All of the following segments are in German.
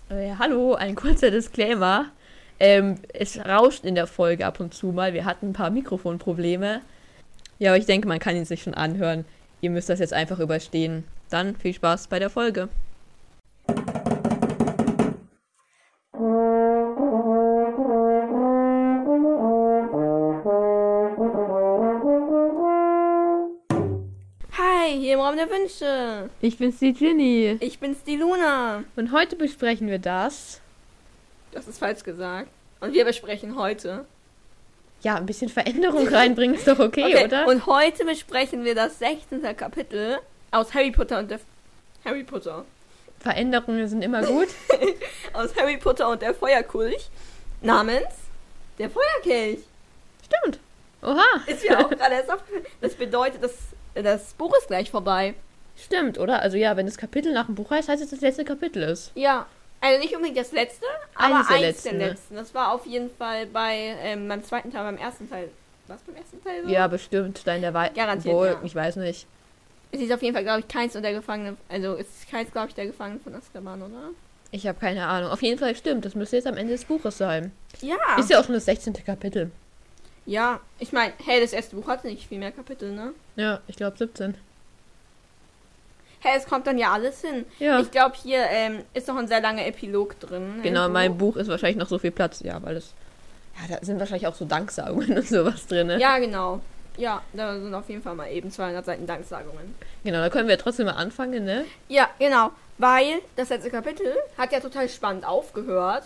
Hallo, ein kurzer Disclaimer. Es rauscht in der Folge ab und zu mal. Wir hatten ein paar Mikrofonprobleme. Ja, aber ich denke, man kann ihn sich schon anhören. Ihr müsst das jetzt einfach überstehen. Dann viel Spaß bei der Folge. Hi, hier im Raum der Wünsche. Ich bin's, die Ginny. Ich bin's, die Luna. Und heute besprechen wir das. Das ist falsch gesagt. Und wir besprechen heute. Ja, ein bisschen Veränderung reinbringen ist doch okay, oder? Und heute besprechen wir das 16. Kapitel aus Harry Potter und der... Harry Potter. Veränderungen sind immer gut. Aus Harry Potter und der Feuerkelch. Namens der Feuerkelch. Stimmt. Oha. Ist mir auch gerade erst aufgefallen. Das bedeutet, das Buch ist gleich vorbei. Stimmt, oder? Also ja, wenn das Kapitel nach dem Buch heißt, heißt es, dass das letzte Kapitel ist. Ja. Also nicht unbedingt das letzte, aber Eines der eins der letzten, ne? letzten. Das war auf jeden Fall beim zweiten Teil, beim ersten Teil. Was beim ersten Teil so? Ja, bestimmt. Stein der Weisen. Garantiert, Wohl, ja. ich weiß nicht. Es ist auf jeden Fall, glaube ich, keins der Gefangenen. Also es ist keins, glaube ich, der Gefangenen von Azkaban, oder? Ich habe keine Ahnung. Auf jeden Fall stimmt. Das müsste jetzt am Ende des Buches sein. Ja. Ist ja auch schon das 16. Kapitel. Ja, ich meine, hey, das erste Buch hatte nicht viel mehr Kapitel, ne? Ja, ich glaube 17. Hey, es kommt dann ja alles hin. Ja. Ich glaube, hier ist noch ein sehr langer Epilog drin. Genau, in irgendwo. meinem Buch ist wahrscheinlich noch so viel Platz. Ja, weil es... Ja, da sind wahrscheinlich auch so Danksagungen und sowas drin, ne? Ja, genau. Ja, da sind auf jeden Fall mal eben 200 Seiten Danksagungen. Genau, da können wir trotzdem mal anfangen, ne? Ja, genau. Weil das letzte Kapitel hat ja total spannend aufgehört.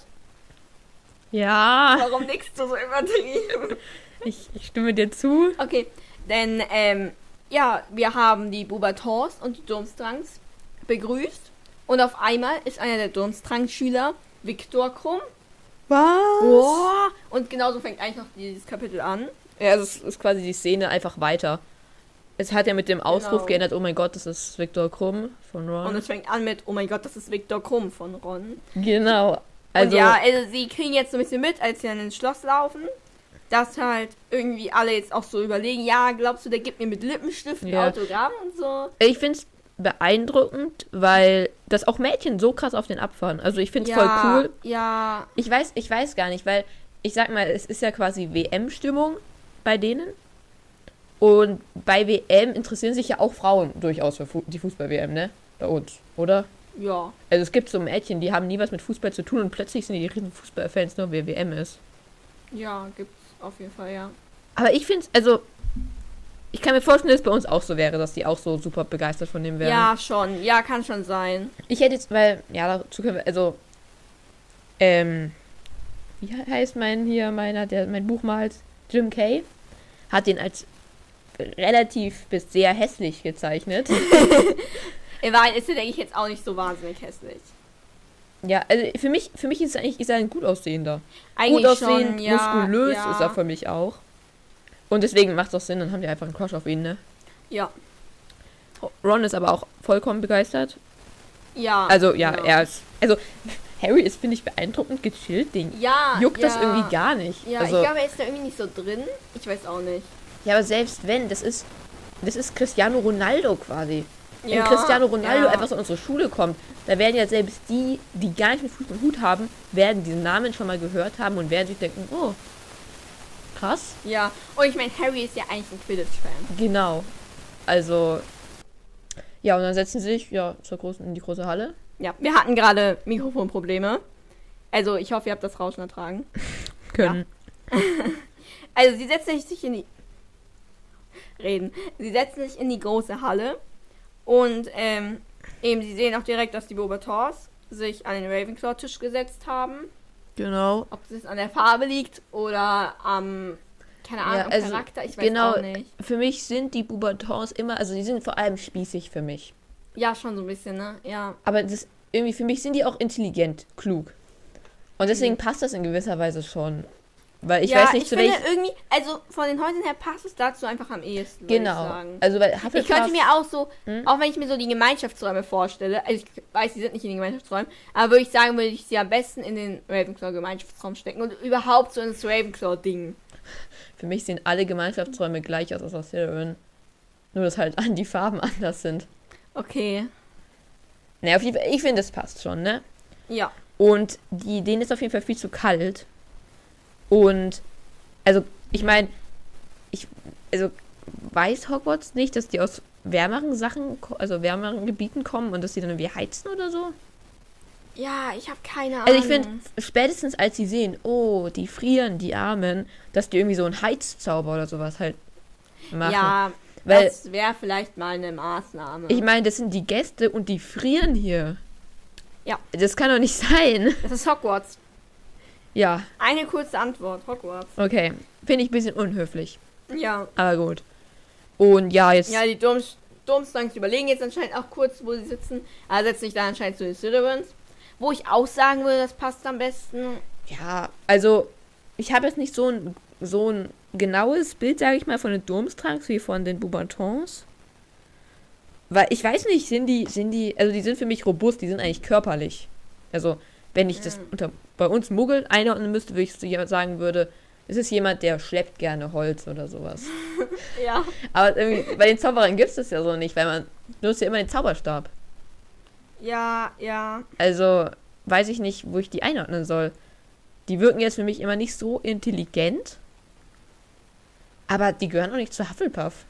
Ja, Warum nickst du so übertrieben? ich stimme dir zu. Okay, denn, ja, wir haben die Bubatons und die Durmstrangs begrüßt. Und auf einmal ist einer der Durmstrang-Schüler, Viktor Krumm. Was? Boah! Und genauso fängt eigentlich noch dieses Kapitel an. Ja, also es ist quasi die Szene einfach weiter. Es hat ja mit dem Ausruf Genau. geändert, oh mein Gott, das ist Viktor Krumm von Und Ron. es fängt an mit, oh mein Gott, das ist Viktor Krumm von Ron. Genau. Und ja, also sie kriegen jetzt so ein bisschen mit, als sie dann ins Schloss laufen, dass halt irgendwie alle jetzt auch so überlegen, ja, glaubst du, der gibt mir mit Lippenstiften Ja. Autogramm und so? Ich finde es beeindruckend, weil das auch Mädchen so krass auf den abfahren. Also ich finde es voll cool. Ja, Ich weiß gar nicht, weil ich sag mal, es ist ja quasi WM-Stimmung bei denen. Und bei WM interessieren sich ja auch Frauen durchaus für die Fußball-WM, ne? Bei uns, oder? ja. Also es gibt so Mädchen, die haben nie was mit Fußball zu tun und plötzlich sind die riesen Fußballfans, nur weil WM ist. Ja, gibt's auf jeden Fall, ja. Aber ich finde es, also, ich kann mir vorstellen, dass es bei uns auch so wäre, dass die auch so super begeistert von dem wären. Ja, schon. Ja, kann schon sein. Ich hätte jetzt, weil, ja, dazu können wir, also, wie heißt meiner, der mein Buch malt? Jim Kay hat den als relativ bis sehr hässlich gezeichnet. In Wahrheit ist er, denke ich, jetzt auch nicht so wahnsinnig hässlich. Ja, also für mich ist er eigentlich ein gut aussehender. Eigentlich Gut aussehend, schon, ja. muskulös ja. ist er für mich auch. Und deswegen macht es auch Sinn, dann haben die einfach einen Crush auf ihn, ne? Ja. Ron ist aber auch vollkommen begeistert. Ja. Also, ja, genau. er ist, also, Harry ist, finde ich, beeindruckend gechillt, den Ja. juckt das ja. irgendwie gar nicht. Ja, also, ich glaube, er ist da irgendwie nicht so drin. Ich weiß auch nicht. ja, aber selbst wenn, das ist Cristiano Ronaldo quasi. Wenn Ja, Cristiano Ronaldo ja. einfach so in unsere Schule kommt, da werden ja selbst die gar nicht mit Fußball am Hut haben, werden diesen Namen schon mal gehört haben und werden sich denken, oh, krass. Ja. Und ich meine, Harry ist ja eigentlich ein Quidditch-Fan. Genau. Also, ja, und dann setzen sie sich, ja, in die große Halle. Ja, wir hatten gerade Mikrofonprobleme. Also, ich hoffe, ihr habt das Rauschen ertragen. Können. Also, sie setzen sich in die... Sie setzen sich in die große Halle. Und, eben, sie sehen auch direkt, dass die Beauxbatons sich an den Ravenclaw-Tisch gesetzt haben. Genau. Ob es an der Farbe liegt oder am... Keine Ahnung, Ja, am also, Charakter, ich weiß genau, auch nicht. für mich sind die Beauxbatons immer, also die sind vor allem spießig für mich. Ja, schon so ein bisschen, ne? Ja. Aber irgendwie für mich sind die auch intelligent, klug. Und deswegen passt das in gewisser Weise schon. Weil ich weiß nicht, zu finde welchem... irgendwie, also von den Häusern her passt es dazu einfach am ehesten, würde ich Genau. sagen. Also weil Ich Hufflepuff... könnte mir auch so, auch wenn ich mir so die Gemeinschaftsräume vorstelle, also ich weiß, die sind nicht in den Gemeinschaftsräumen, aber würde ich sagen, würde ich sie am besten in den Ravenclaw-Gemeinschaftsraum stecken und überhaupt so ins Ravenclaw-Ding. Für mich sehen alle Gemeinschaftsräume gleich aus Slytherin. Nur, dass halt die Farben anders sind. Okay. Naja, auf jeden Fall, ich finde, das passt schon, ne? Ja. Und denen ist auf jeden Fall viel zu kalt. Und, also, ich meine, also, weiß Hogwarts nicht, dass die aus wärmeren also wärmeren Gebieten kommen und dass die dann irgendwie heizen oder so? Ja, ich habe keine Ahnung. Also ich finde, spätestens als sie sehen, oh, die frieren, die Armen, dass die irgendwie so einen Heizzauber oder sowas halt machen. Ja, weil das wäre vielleicht mal eine Maßnahme. ich meine, das sind die Gäste und die frieren hier. Ja. Das kann doch nicht sein. Das ist Hogwarts. Ja, Eine kurze Antwort, Hogwarts. okay. Finde ich ein bisschen unhöflich. Ja. Aber gut. Und ja, jetzt... Ja, die Durmstrangs überlegen jetzt anscheinend auch kurz, wo sie sitzen. Aber setzen sich dann anscheinend zu den Slytherins. Wo ich auch sagen würde, das passt am besten. Ja, also ich habe jetzt nicht so ein genaues Bild, sage ich mal, von den Durmstrangs wie von den Beauxbatons. Weil ich weiß nicht, sind die, also die sind für mich robust, die sind eigentlich körperlich. Also, wenn ich das bei uns Muggel einordnen müsste, würde ich sagen würde, es ist jemand, der schleppt gerne Holz oder sowas. Ja. Aber irgendwie, bei den Zauberern gibt es das ja so nicht, weil man nutzt ja immer den Zauberstab. Ja, ja. Also, weiß ich nicht, wo ich die einordnen soll. Die wirken jetzt für mich immer nicht so intelligent. Aber die gehören auch nicht zu Hufflepuff.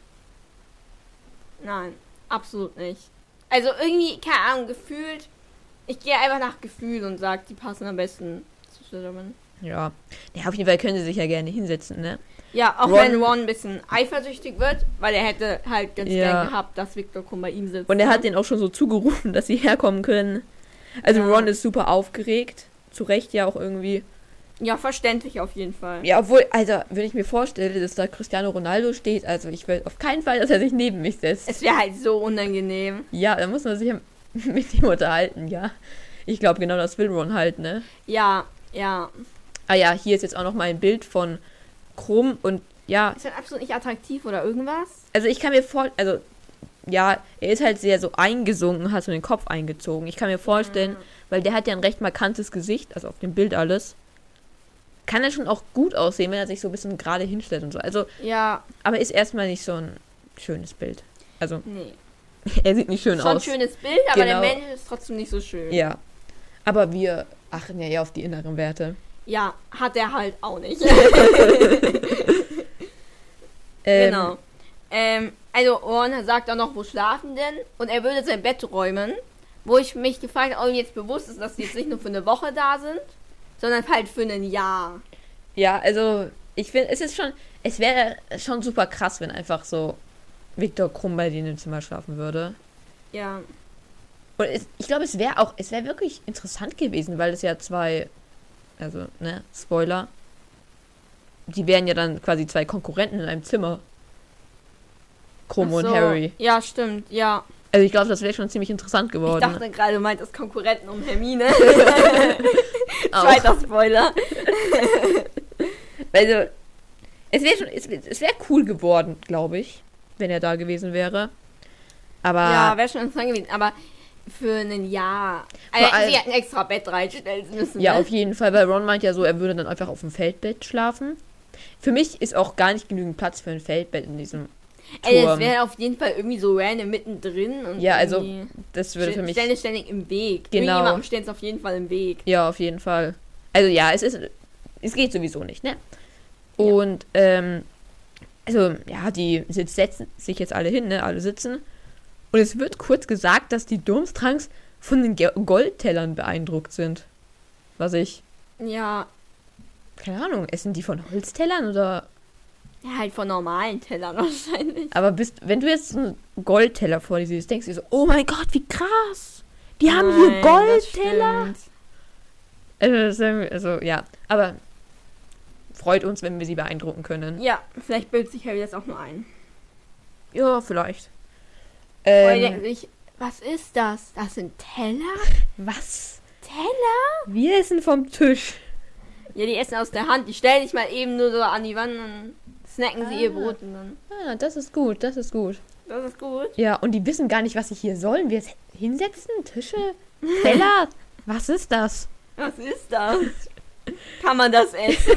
Nein, absolut nicht. Also irgendwie, keine Ahnung, gefühlt. Ich gehe einfach nach Gefühl und sage, die passen am besten zu Slytherin. Ja. Ja, auf jeden Fall können sie sich ja gerne hinsetzen, ne? Ja, auch Ron- wenn Ron ein bisschen eifersüchtig wird, weil er hätte halt ganz Ja. gern gehabt, dass Victor Krumm bei ihm sitzt. Und er hat denen auch schon so zugerufen, dass sie herkommen können. Also Ja. Ron ist super aufgeregt. Zu Recht ja auch irgendwie. Ja, verständlich auf jeden Fall. Ja, obwohl, also, wenn ich mir vorstelle, dass da Cristiano Ronaldo steht, also ich will auf keinen Fall, dass er sich neben mich setzt. Es wäre halt so unangenehm. Ja, da muss man sich ja mit ihm unterhalten, ja. Ich glaube, genau das will Ron halt, ne? Ja, ja. Ah ja, hier ist jetzt auch noch mal ein Bild von Krumm und ja, Ist halt absolut nicht attraktiv oder irgendwas? also ich kann mir also ja, er ist halt sehr so eingesunken, hat so den Kopf eingezogen. Ich kann mir vorstellen, weil der hat ja ein recht markantes Gesicht, also auf dem Bild alles. Kann er schon auch gut aussehen, wenn er sich so ein bisschen gerade hinstellt und so. Also, Ja, aber ist erstmal nicht so ein schönes Bild. Also, nee. er sieht nicht schön Schon ein aus. schönes Bild, aber Genau. der Mensch ist trotzdem nicht so schön. Ja. Aber wir achten ja eher auf die inneren Werte. Ja, hat er halt auch nicht. Ähm, Genau. Also Ron sagt auch noch, wo schlafen denn? Und er würde sein Bett räumen. Wo ich mich gefragt habe, ob ihm jetzt bewusst ist, dass sie jetzt nicht nur für eine Woche da sind, sondern halt für ein Jahr. Ja, also ich finde, es wäre schon super krass, wenn einfach so Viktor Krumm bei denen im Zimmer schlafen würde. Ja. Und ich glaube, es wäre wirklich interessant gewesen, weil es ja also, ne, Spoiler, die wären ja dann quasi zwei Konkurrenten in einem Zimmer. Krumm Ach und so. Harry. Ja, stimmt, ja. Also ich glaube, das wäre schon ziemlich interessant Ich geworden. dachte gerade, du meintest Konkurrenten um Hermine. Auch. Zweiter Spoiler. Also, es wäre cool geworden, glaube ich, wenn er da gewesen wäre. Aber Ja, wäre schon interessant gewesen, aber für ein Jahr. Also, Vor allem- sie hätten extra Bett reinstellen müssen. ja, ne? auf jeden Fall, weil Ron meint ja so, er würde dann einfach auf dem Feldbett schlafen. Für mich ist auch gar nicht genügend Platz für ein Feldbett in diesem Ey, Turm. es wäre auf jeden Fall irgendwie so random mittendrin. Und Ja, also irgendwie das würde für mich... ständig im Weg. Genau. Irgendjemandem steht es auf jeden Fall im Weg. Ja, auf jeden Fall. Also ja, es geht sowieso nicht, ne? Und, also, ja, die setzen sich jetzt alle hin, ne? Alle sitzen. Und es wird kurz gesagt, dass die Durmstrangs von den Goldtellern beeindruckt sind. Was ich, Ja, keine Ahnung, essen die von Holztellern oder... ja, halt von normalen Tellern wahrscheinlich. Aber wenn du jetzt einen Goldteller vor dir siehst, denkst du dir so, oh mein Gott, wie krass! Die haben hier Nein, das Goldteller! stimmt. Also, ja, aber freut uns, wenn wir sie beeindrucken können. Ja, vielleicht bildet sich Harry das auch nur ein. Ja, vielleicht. Oder denkt sich, was ist das? Das sind Teller? Was? Teller? Wir essen vom Tisch. Ja, die essen aus der Hand. Die stellen sich mal eben nur so an die Wand und snacken sie ihr Brot und dann. Ah, das ist gut, das ist gut. Das ist gut. Ja, und die wissen gar nicht, was sie hier sollen. Wir hinsetzen? Tische? Teller? Was ist das? Was ist das? Kann man das essen?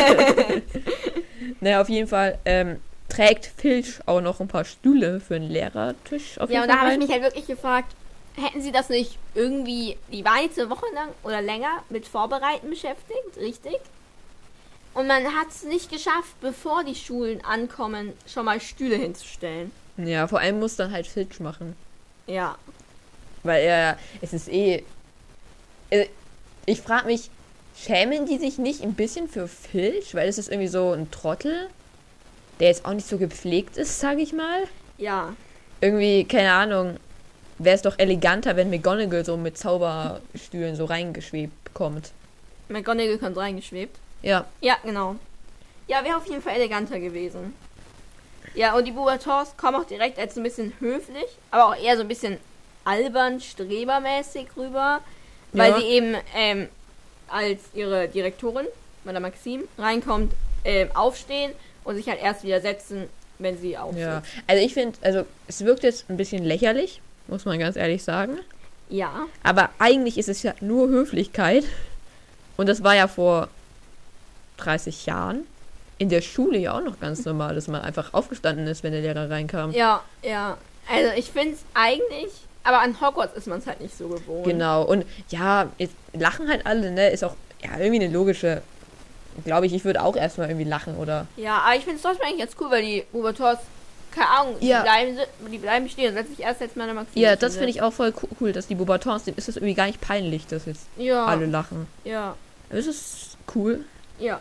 Naja, auf jeden Fall trägt Filch auch noch ein paar Stühle für einen Lehrertisch auf Ja, jeden und da Fall habe ich rein. mich halt wirklich gefragt, hätten sie das nicht irgendwie, die waren jetzt eine Woche lang oder länger mit Vorbereiten beschäftigt, richtig? Und man hat es nicht geschafft, bevor die Schulen ankommen, schon mal Stühle hinzustellen. Ja, vor allem muss dann halt Filch machen. Ja. Weil es ist ich frage mich, schämen die sich nicht ein bisschen für Filch? Weil es ist irgendwie so ein Trottel, der jetzt auch nicht so gepflegt ist, sag ich mal. Ja. Irgendwie, keine Ahnung, wäre es doch eleganter, wenn McGonagall so mit Zauberstühlen so reingeschwebt kommt. McGonagall kommt reingeschwebt. Ja. Ja, genau. Ja, wäre auf jeden Fall eleganter gewesen. Ja, und die Beauxbatons kommen auch direkt als so ein bisschen höflich, aber auch eher so ein bisschen albern, strebermäßig rüber, weil sie eben als ihre Direktorin, Madame Maxime, reinkommt, aufstehen und sich halt erst wieder setzen, wenn sie aufsteht. Ja, also ich finde, es wirkt jetzt ein bisschen lächerlich, muss man ganz ehrlich sagen. Ja. Aber eigentlich ist es ja nur Höflichkeit. Und das war ja vor 30 Jahren in der Schule ja auch noch ganz normal, dass man einfach aufgestanden ist, wenn der Lehrer reinkam. Ja, ja. Also ich finde es eigentlich, aber an Hogwarts ist man es halt nicht so gewohnt. Genau. Und ja, jetzt lachen halt alle, ne? Ist auch ja irgendwie eine logische, glaube ich würde auch erstmal irgendwie lachen, oder? Ja, aber ich finde es trotzdem eigentlich ganz cool, weil die Beauxbatons, keine Ahnung, Ja. die bleiben stehen und setzen sich erst jetzt mal eine Maxime. Ja, das finde ich auch voll cool, dass die Beauxbatons, dem ist das irgendwie gar nicht peinlich, dass jetzt alle lachen. Ja. Das ist cool. Ja.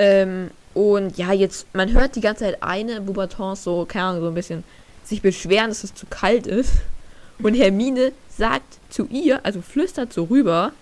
Und ja, jetzt, man hört die ganze Zeit eine Beauxbatons so, keine Ahnung, so ein bisschen sich beschweren, dass es zu kalt ist. Und Hermine sagt zu ihr, also flüstert so rüber,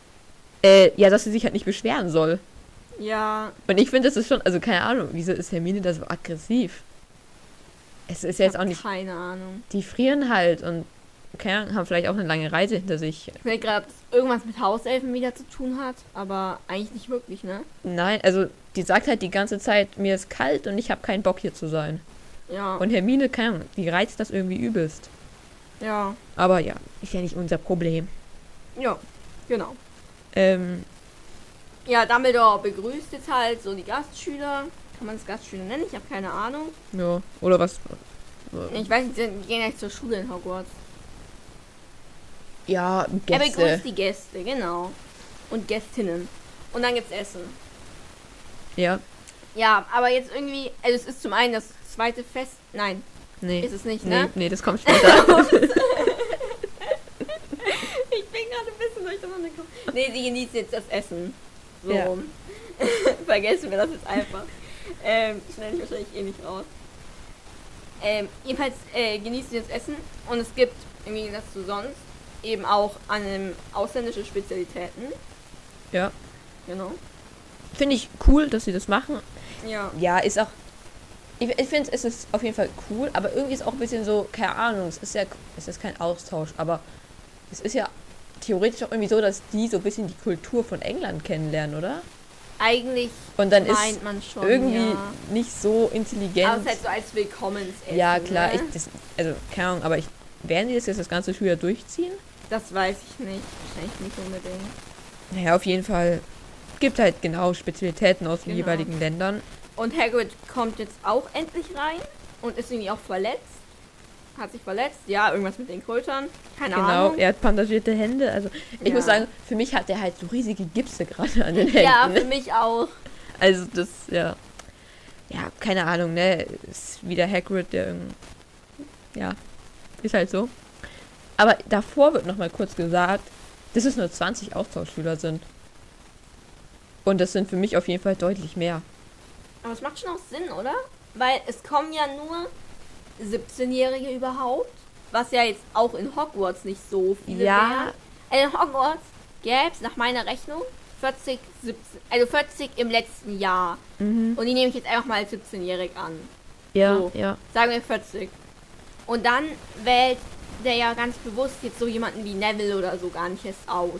ja, dass sie sich halt nicht beschweren soll. Ja. Und ich finde, das ist schon, also keine Ahnung, wieso ist Hermine da so aggressiv? Es ist ja jetzt auch nicht, Keine Ahnung. die frieren halt und keine Ahnung, haben vielleicht auch eine lange Reise hinter sich. Ich will gerade, dass irgendwas mit Hauselfen wieder zu tun hat, aber eigentlich nicht wirklich, ne? Nein, also die sagt halt die ganze Zeit, mir ist kalt und ich habe keinen Bock hier zu sein. Ja. Und Hermine, keine Ahnung, die reizt das irgendwie übelst. Ja. Aber ja, ist ja nicht unser Problem. Ja, genau. Ähm, Ja, Dumbledore begrüßt jetzt halt so die Gastschüler. Kann man das Gastschüler nennen? Ich habe keine Ahnung. ja, oder was? Ich weiß nicht, die gehen ja zur Schule in Hogwarts. Ja, Er Gäste. begrüßt die Gäste, genau. Und Gästinnen. Und dann gibt's Essen. Ja, Ja, aber jetzt irgendwie, also es ist zum einen das zweite Fest. Nein, nee. ist es nicht, ne? Nee, das kommt später. Ich bin gerade ein bisschen durcheinander gekommen. Nee, sie genießen jetzt das Essen. So. Ja. Vergessen wir das jetzt einfach. Schneide ich wahrscheinlich eh nicht raus. Jedenfalls genießen sie das Essen und es gibt, im Gegensatz zu sonst, eben auch ausländische Spezialitäten. Ja. Genau. Finde ich cool, dass sie das machen. Ja. Ja, ist auch. Ich finde, es ist auf jeden Fall cool, aber irgendwie ist auch ein bisschen so, keine Ahnung, es ist kein Austausch, aber es ist ja theoretisch auch irgendwie so, dass die so ein bisschen die Kultur von England kennenlernen, oder? Eigentlich Und dann meint ist man schon, irgendwie ja. nicht so intelligent. Aber es ist halt so als Willkommensessen. Ja, klar, ne? also keine Ahnung, aber werden die das jetzt das ganze Schuljahr durchziehen? Das weiß ich nicht. Wahrscheinlich nicht unbedingt. Naja, auf jeden Fall gibt halt genau Spezialitäten aus den Genau. jeweiligen Ländern. Und Hagrid kommt jetzt auch endlich rein und ist irgendwie auch verletzt. Hat sich verletzt. Ja, irgendwas mit den Krötern. Keine Genau, Ahnung. er hat bandagierte Hände. Also ich Ja. muss sagen, für mich hat er halt so riesige Gipse gerade an den Händen. Ja, für mich auch. Also das, ja. Ja, keine Ahnung, ne? Ist wieder Hagrid, der ja, ist halt so. Aber davor wird nochmal kurz gesagt, dass es nur 20 Austauschschüler sind. Und das sind für mich auf jeden Fall deutlich mehr. Aber es macht schon auch Sinn, oder? Weil es kommen ja nur 17-Jährige überhaupt. Was ja jetzt auch in Hogwarts nicht so viele Ja. wären. In Hogwarts gäbe es nach meiner Rechnung 40 im letzten Jahr. Mhm. Und die nehme ich jetzt einfach mal als 17-jährig an. Ja, So. ja. Sagen wir 40. Und dann wählt der ja ganz bewusst jetzt so jemanden wie Neville oder so gar nicht erst aus.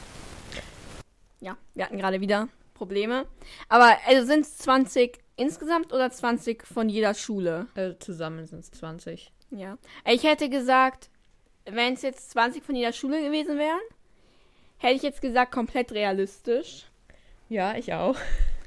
Ja, wir hatten gerade wieder Probleme. Aber also sind es 20 insgesamt oder 20 von jeder Schule? Zusammen sind es 20. Ja. Ich hätte gesagt, wenn es jetzt 20 von jeder Schule gewesen wären, hätte ich jetzt gesagt, komplett realistisch. Ja, ich auch.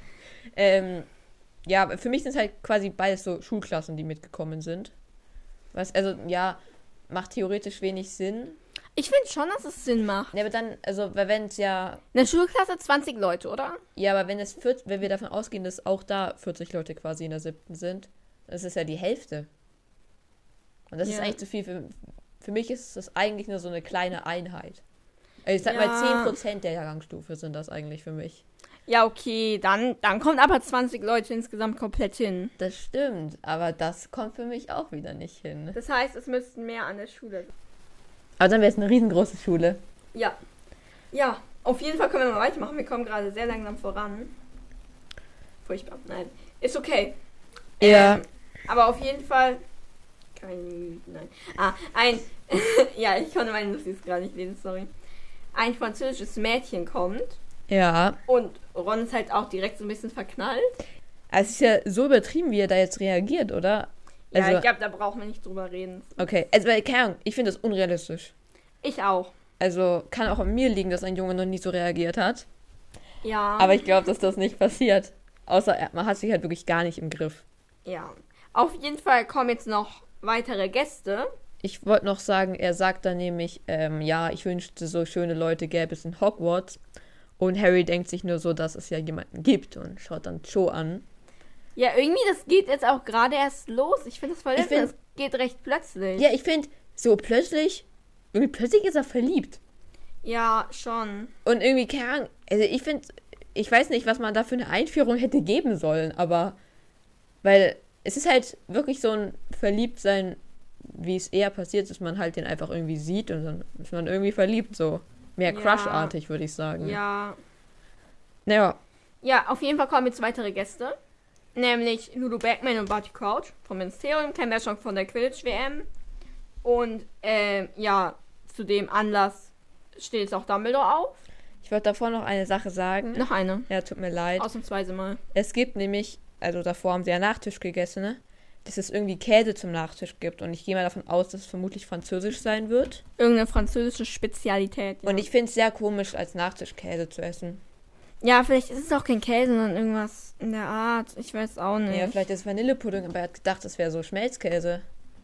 Ja, für mich sind es halt quasi beides so Schulklassen, die mitgekommen sind. Was, also, ja, macht theoretisch wenig Sinn. Ich finde schon, dass es Sinn macht. Ja, aber dann, also, weil wenn es ja, In der Schulklasse 20 Leute, oder? ja, aber wenn wir davon ausgehen, dass auch da 40 Leute quasi in der 7. sind, das ist ja die Hälfte. Und das ist Ja. eigentlich zu viel. Für mich ist das eigentlich nur so eine kleine Einheit. Also ich sag Ja. mal, 10% der Jahrgangsstufe sind das eigentlich für mich. Ja, okay, dann kommt aber 20 Leute insgesamt komplett hin. Das stimmt, aber das kommt für mich auch wieder nicht hin. Das heißt, es müssten mehr an der Schule sein. Aber dann wäre es eine riesengroße Schule. Ja. Ja, auf jeden Fall können wir mal weitermachen. Wir kommen gerade sehr langsam voran. Furchtbar. Nein. Ist okay. Ja. Aber auf jeden Fall. Nein. Ja, ich konnte meine Notiz gerade nicht lesen, sorry. Ein französisches Mädchen kommt. Ja. Und Ron ist halt auch direkt so ein bisschen verknallt. Es ist ja so übertrieben, wie er da jetzt reagiert, oder? Ja, Also, ich glaube, da brauchen wir nicht drüber reden. okay. Also, weil, keine Ahnung, ich finde das unrealistisch. Ich auch. Also, kann auch an mir liegen, dass ein Junge noch nie so reagiert hat. Ja. Aber ich glaube, dass das nicht passiert. Außer man hat sich halt wirklich gar nicht im Griff. Ja. Auf jeden Fall kommen jetzt noch weitere Gäste. Ich wollte noch sagen, er sagt dann nämlich, ja, ich wünschte, so schöne Leute gäbe es in Hogwarts. Und Harry denkt sich nur so, dass es ja jemanden gibt und schaut dann Cho an. Ja, irgendwie, das geht jetzt auch gerade erst los. Ich finde das voll Ich find- es geht recht plötzlich. Ja, ich finde, so plötzlich ist er verliebt. Ja, schon. Und irgendwie, keine Ahnung, also ich weiß nicht, was man da für eine Einführung hätte geben sollen, aber, weil es ist halt wirklich so ein Verliebtsein, wie es eher passiert, dass man halt den einfach irgendwie sieht und dann ist man irgendwie verliebt, so. Mehr Ja. Crush-artig, würde ich sagen. Ja. Naja, Ja, auf jeden Fall kommen jetzt weitere Gäste. Nämlich Lulu Bagman und Barty Crouch vom Ministerium. Kennen wir schon von der Quidditch-WM. Und, ja, zu dem Anlass steht jetzt auch Dumbledore auf. ich wollte davor noch eine Sache sagen. Noch eine. Ja, tut mir leid. Ausnahmsweise mal. Es gibt nämlich, also davor haben sie ja Nachtisch gegessen, ne? Dass es irgendwie Käse zum Nachtisch gibt. Und ich gehe mal davon aus, dass es vermutlich französisch sein wird. Irgendeine französische Spezialität. Ja. Und ich finde es sehr komisch, als Nachtisch Käse zu essen. Ja, vielleicht ist es auch kein Käse, sondern irgendwas in der Art. Ich weiß auch nicht. Ja, vielleicht ist es Vanillepudding, aber er hat gedacht, das wäre so Schmelzkäse.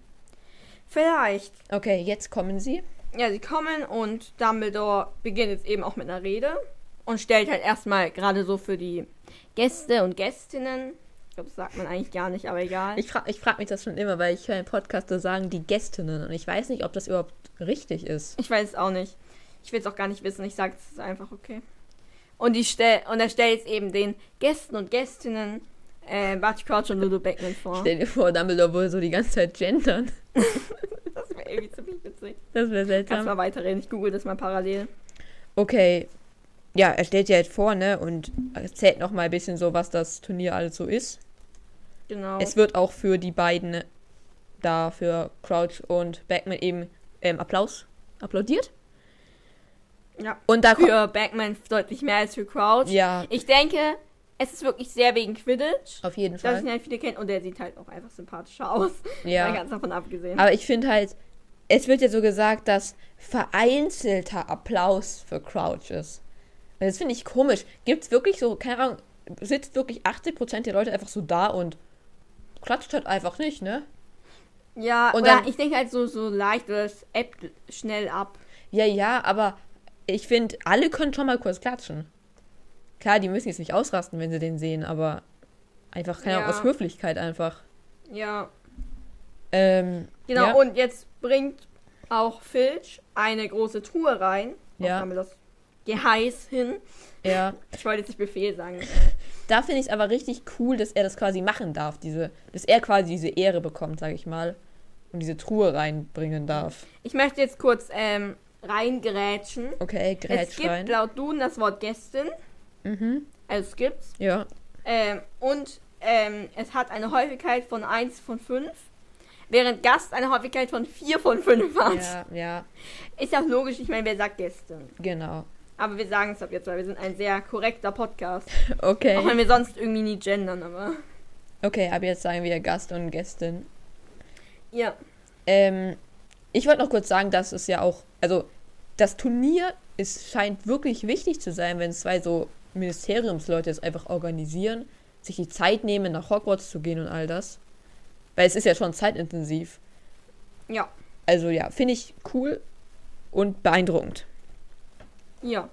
Vielleicht. Okay, jetzt kommen sie. Ja, sie kommen und Dumbledore beginnt jetzt eben auch mit einer Rede und stellt halt erstmal gerade so für die Gäste und Gästinnen. Ich glaube, das sagt man eigentlich gar nicht, aber egal. Ich frag mich das schon immer, weil ich höre in Podcaster sagen, die Gästinnen. Und ich weiß nicht, ob das überhaupt richtig ist. Ich weiß es auch nicht. Ich will es auch gar nicht wissen. Ich sage es einfach, okay. Und er stellt jetzt eben den Gästen und Gästinnen Barty Crouch und Lulu Bagman vor. Stell dir vor, Dumbledore würde so die ganze Zeit gendern. Das wäre irgendwie ziemlich witzig. Das wäre Kannst seltsam. mal weiterreden. Ich google das mal parallel. Okay. Ja, er stellt ja halt vor, ne? Und erzählt noch mal ein bisschen so, was das Turnier alles so ist. Genau. Es wird auch für die beiden, da für Crouch und Bagman eben applaudiert. ja. Und da kommt, Für Bagman deutlich mehr als für Crouch. ja, Ich denke, es ist wirklich sehr wegen Quidditch. auf jeden Dass Fall. ihn halt viele kennen und der sieht halt auch einfach sympathischer aus. Mal Ja, ganz davon abgesehen. aber ich finde halt, es wird ja so gesagt, dass vereinzelter Applaus für Crouch ist. Und das finde ich komisch. Gibt's wirklich so, keine Ahnung, sitzt wirklich 80% der Leute einfach so da und klatscht halt einfach nicht, ne? ja, und oder dann- ich denke halt so leicht, oder es ebbt schnell ab. Ja, aber ich finde, alle können schon mal kurz klatschen. Klar, die müssen jetzt nicht ausrasten, wenn sie den sehen, aber einfach, keine Ahnung, Ja. aus Höflichkeit einfach. Ja, Genau, genau. ja, Und jetzt bringt auch Filch eine große Truhe rein. Ja. Damit das Geheiß hin. ja. Ich wollte jetzt nicht Befehl sagen. Da finde ich es aber richtig cool, dass er das quasi machen darf. Dass er quasi diese Ehre bekommt, sag ich mal. Und diese Truhe reinbringen darf. Ich möchte jetzt kurz reingerätschen. Okay, Es Grätsch gibt rein. laut Duden das Wort Gästin. Mhm. Also es gibt's. Ja. Und es hat eine Häufigkeit von 1 von 5. Während Gast eine Häufigkeit von 4 von 5 hat. Ja, Ist ja auch logisch, ich meine, wer sagt Gästin? genau. Aber wir sagen es ab jetzt, weil wir sind ein sehr korrekter Podcast. Auch Okay. wenn wir sonst irgendwie nie gendern, aber... Okay, ab jetzt sagen wir Gast und Gästin. Ja. Ich wollte noch kurz sagen, dass es ja auch, also das Turnier scheint wirklich wichtig zu sein, wenn zwei so Ministeriumsleute es einfach organisieren, sich die Zeit nehmen, nach Hogwarts zu gehen und all das. Weil es ist ja schon zeitintensiv. Ja. Also ja, finde ich cool. und beeindruckend. Ja.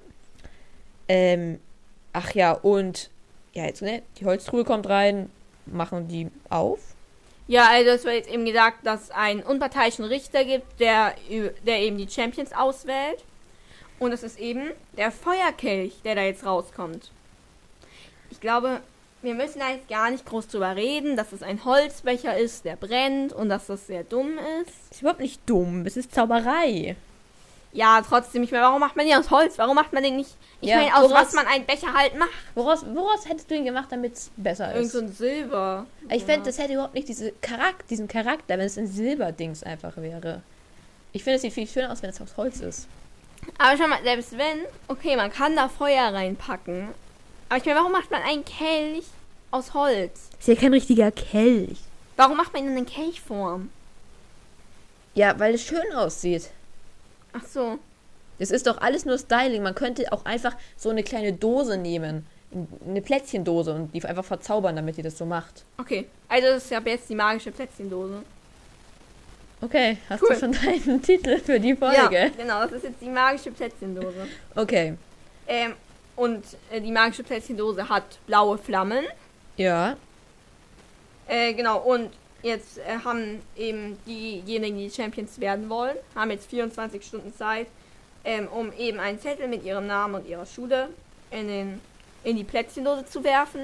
Ach ja, und ja, jetzt, ne? Die Holztruhe kommt rein, machen die auf. Ja, also es wird jetzt eben gesagt, dass es einen unparteiischen Richter gibt, der eben die Champions auswählt. Und es ist eben der Feuerkelch, der da jetzt rauskommt. Ich glaube, wir müssen da jetzt gar nicht groß drüber reden, dass es ein Holzbecher ist, der brennt und dass das sehr dumm ist. Das ist überhaupt nicht dumm, es ist Zauberei. Ja, trotzdem, ich meine, warum macht man den aus Holz? Warum macht man den nicht, ich Ja, meine, aus woraus- was man einen Becher halt macht? Woraus hättest du ihn gemacht, damit es besser Irgend ist? so ein Silber. Ich fände, das hätte überhaupt nicht diesen Charakter, wenn es ein Silberdings einfach wäre. Ich finde, es sieht viel schöner aus, wenn es aus Holz ist. Aber schau mal, selbst wenn, okay, man kann da Feuer reinpacken. Aber ich meine, warum macht man einen Kelch aus Holz? Ist ja kein richtiger Kelch. Warum macht man ihn in Kelchform? Ja, weil es schön aussieht. Ach so. Das ist doch alles nur Styling. Man könnte auch einfach so eine kleine Dose nehmen. Eine Plätzchendose und die einfach verzaubern, damit die das so macht. Okay, also das ist ja jetzt die magische Plätzchendose. Okay, hast Cool. du schon deinen Titel für die Folge? Ja, genau, das ist jetzt die magische Plätzchendose. Okay. Und die magische Plätzchendose hat blaue Flammen. Ja. Genau, und jetzt haben eben diejenigen, die Champions werden wollen, haben jetzt 24 Stunden Zeit, um eben einen Zettel mit ihrem Namen und ihrer Schule in die Plätzchendose zu werfen.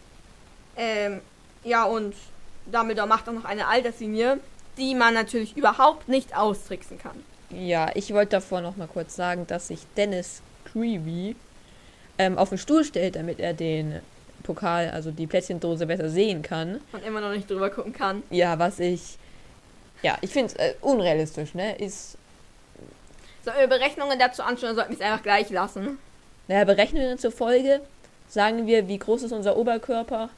Ja, und Dumbledore macht auch noch eine Alterslinie, die man natürlich überhaupt nicht austricksen kann. Ja, ich wollte davor noch mal kurz sagen, dass sich Dennis Creevy auf den Stuhl stellt, damit er den Pokal, also die Plätzchendose, besser sehen kann. Und immer noch nicht drüber gucken kann. Ja, ich finde es unrealistisch, ne? Sollen wir Berechnungen dazu anschauen, sollten wir es einfach gleich lassen? Naja, Berechnungen zur Folge. Sagen wir, wie groß ist unser Oberkörper?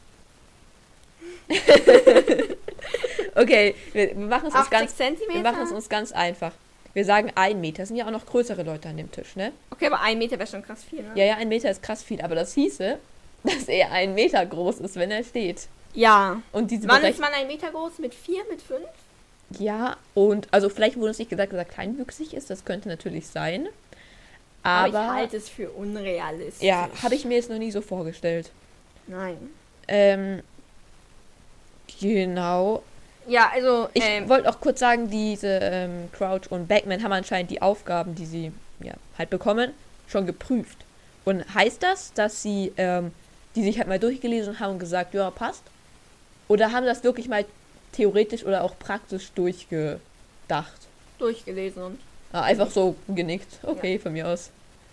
Okay, wir machen es uns 80 ganz, Zentimeter? wir machen es uns ganz einfach. Wir sagen 1 Meter. Es sind ja auch noch größere Leute an dem Tisch, ne? Okay, aber 1 Meter wäre schon krass viel, ne? Ja, 1 Meter ist krass viel, aber das hieße, dass er 1 Meter groß ist, wenn er steht. Ja. Und diese Wann ist man 1 Meter groß? Mit 4, mit 5? Ja, und also vielleicht wurde uns nicht gesagt, dass er kleinwüchsig ist, das könnte natürlich sein. Aber ich Aber halte es für unrealistisch. ja, habe ich mir jetzt noch nie so vorgestellt. Nein. Genau. Ja, also, Ich wollte auch kurz sagen, diese Crouch und Backman haben anscheinend die Aufgaben, die sie halt bekommen, schon geprüft. Und heißt das, dass sie die sich halt mal durchgelesen haben und gesagt, ja, passt? Oder haben das wirklich mal theoretisch oder auch praktisch durchgedacht? durchgelesen und... Einfach so genickt. Okay, von mir aus.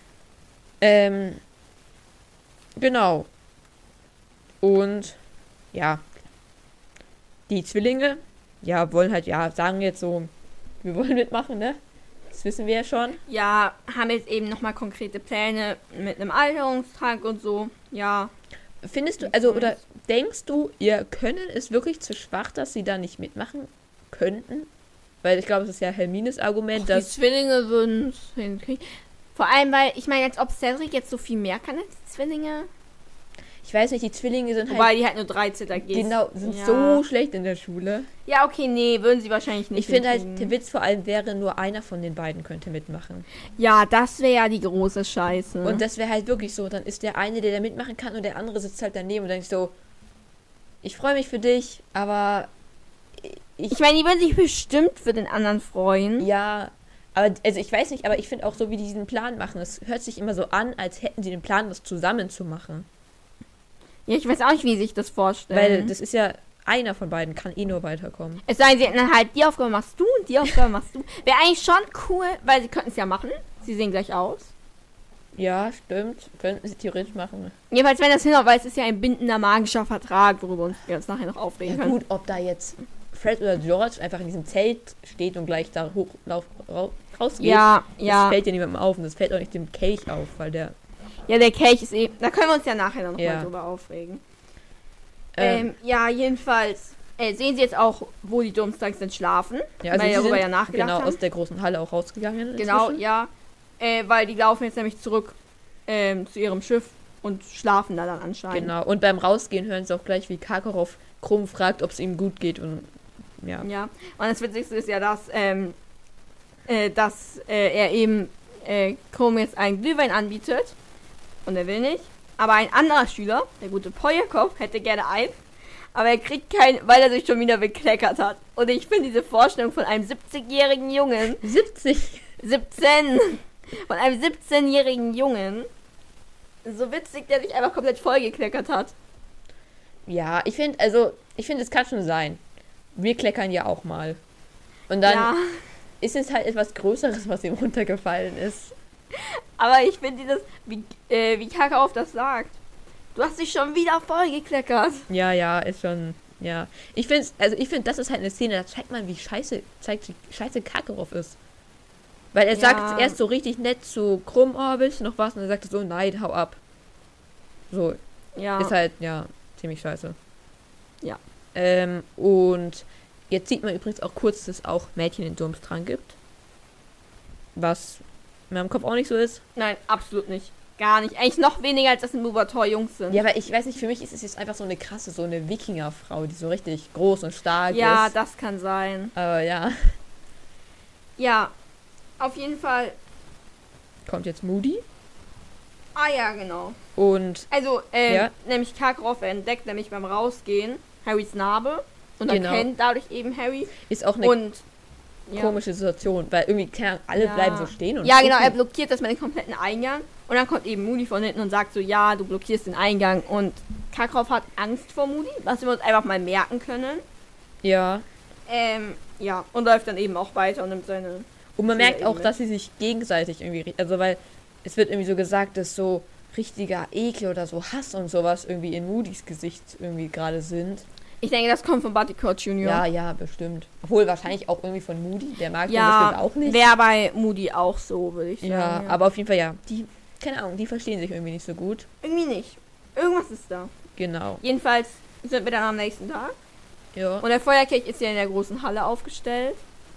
Genau. Und ja, die Zwillinge, wollen halt, sagen jetzt so, wir wollen mitmachen, ne? Das wissen wir ja schon. Ja, haben jetzt eben nochmal konkrete Pläne mit einem Alterungstag und so. Ja. Findest du, also, oder denkst du, ihr Können ist wirklich zu schwach, dass sie da nicht mitmachen könnten? Weil ich glaube, es ist ja Hermines Argument, Die dass... Zwillinge würden es hinkriegen. Vor allem, weil, ich meine, als ob Cedric jetzt so viel mehr kann als die Zwillinge. Ich weiß nicht, die Zwillinge sind Wobei halt... die halt nur 13 da geht. Genau, sind ja. so schlecht in der Schule. Ja, okay, nee, würden sie wahrscheinlich nicht Ich finde halt, hinkriegen. der Witz vor allem wäre, nur einer von den beiden könnte mitmachen. Ja, das wäre ja die große Scheiße. Und das wäre halt wirklich so, dann ist der eine, der da mitmachen kann und der andere sitzt halt daneben und denkt so, ich freue mich für dich, aber ich meine, die würden sich bestimmt für den anderen freuen. ja, aber also ich weiß nicht, aber ich finde auch so, wie die diesen Plan machen, es hört sich immer so an, als hätten sie den Plan, das zusammen zu machen. Ja, ich weiß auch nicht, wie sie sich das vorstellen. Weil das ist ja, einer von beiden kann eh nur weiterkommen. Es sei denn, sie hätten dann halt, die Aufgabe machst du und die Aufgabe machst du. Wäre eigentlich schon cool, weil sie könnten es ja machen. Sie sehen gleich aus. Ja, stimmt, könnten sie theoretisch machen. Jedenfalls, wenn das hinhaut, weil es ist ja ein bindender magischer Vertrag, worüber wir uns nachher noch aufregen Ja können. gut, ob da jetzt Fred oder George einfach in diesem Zelt steht und gleich da rausgeht, Ja, das ja. fällt ja niemandem auf und das fällt auch nicht dem Kelch auf, weil der... Ja, der Kelch ist eh. Da können wir uns ja nachher noch Ja. mal drüber aufregen. Ähm, Ja, jedenfalls sehen sie jetzt auch, wo die Durmstrangs denn schlafen. Ja, also weil sie wir darüber sind ja nachgedacht genau haben. aus der großen Halle auch rausgegangen. Genau, inzwischen. ja. Weil die laufen jetzt nämlich zurück zu ihrem Schiff und schlafen da dann anscheinend. Genau. Und beim Rausgehen hören sie auch gleich, wie Karkaroff Krumm fragt, ob es ihm gut geht und ja. Ja. Und das Witzigste ist ja, dass dass er eben Krumm jetzt einen Glühwein anbietet. Und er will nicht. Aber ein anderer Schüler, der gute Pojakov, hätte gerne einen. Aber er kriegt keinen, weil er sich schon wieder bekleckert hat. Und ich finde diese Vorstellung von einem 70-jährigen Jungen. 70? 17! Von einem 17-jährigen Jungen. So witzig, der sich einfach komplett vollgekleckert hat. Ja, ich finde, es kann schon sein. Wir kleckern ja auch mal. Und dann ist es halt etwas Größeres, was ihm runtergefallen ist. Aber ich finde wie Kakaof das sagt. Du hast dich schon wieder vollgekleckert. Ja, ist schon, ja. Ich finde, das ist halt eine Szene, da zeigt man, wie scheiße Kakarov ist. Weil er sagt erst so richtig nett zu Krumm, oh, willst du noch was? Und er sagt so, nein, hau ab. So, ist halt, ziemlich scheiße. Ja. Und jetzt sieht man übrigens auch kurz, dass es auch Mädchen in Durmstrang gibt. Was mir im Kopf auch nicht so ist. Nein, absolut nicht. Gar nicht. Eigentlich noch weniger, als das in Bubator Jungs sind. Ja, aber ich weiß nicht, für mich ist es jetzt einfach so eine krasse, so eine Wikingerfrau, die so richtig groß und stark ist. Ja, das kann sein. Aber ja. Ja, auf jeden Fall. Kommt jetzt Moody. Ah ja, genau. Und also, nämlich Karkaroff entdeckt nämlich beim Rausgehen Harrys Narbe und erkennt dadurch eben Harry. Ist auch eine komische Situation, weil irgendwie alle bleiben so stehen. Und ja, genau, er blockiert das mit dem kompletten Eingang und dann kommt eben Moody von hinten und sagt so, ja, du blockierst den Eingang und Karkaroff hat Angst vor Moody, was wir uns einfach mal merken können. Ja. Ja, und läuft dann eben auch weiter und nimmt seine... Und man merkt auch, dass sie sich gegenseitig irgendwie, also weil es wird irgendwie so gesagt, dass so richtiger Ekel oder so Hass und sowas irgendwie in Moodys Gesicht irgendwie gerade sind. Ich denke, das kommt von Buttercup Junior. Ja, bestimmt. Obwohl wahrscheinlich auch irgendwie von Moody, der mag den bestimmt auch nicht. Wäre bei Moody auch so, würde ich sagen. Ja, aber auf jeden Fall die, keine Ahnung, die verstehen sich irgendwie nicht so gut. Irgendwie nicht. Irgendwas ist da. Genau. Jedenfalls sind wir dann am nächsten Tag. Ja. Und der Feuerkelch ist ja in der großen Halle aufgestellt.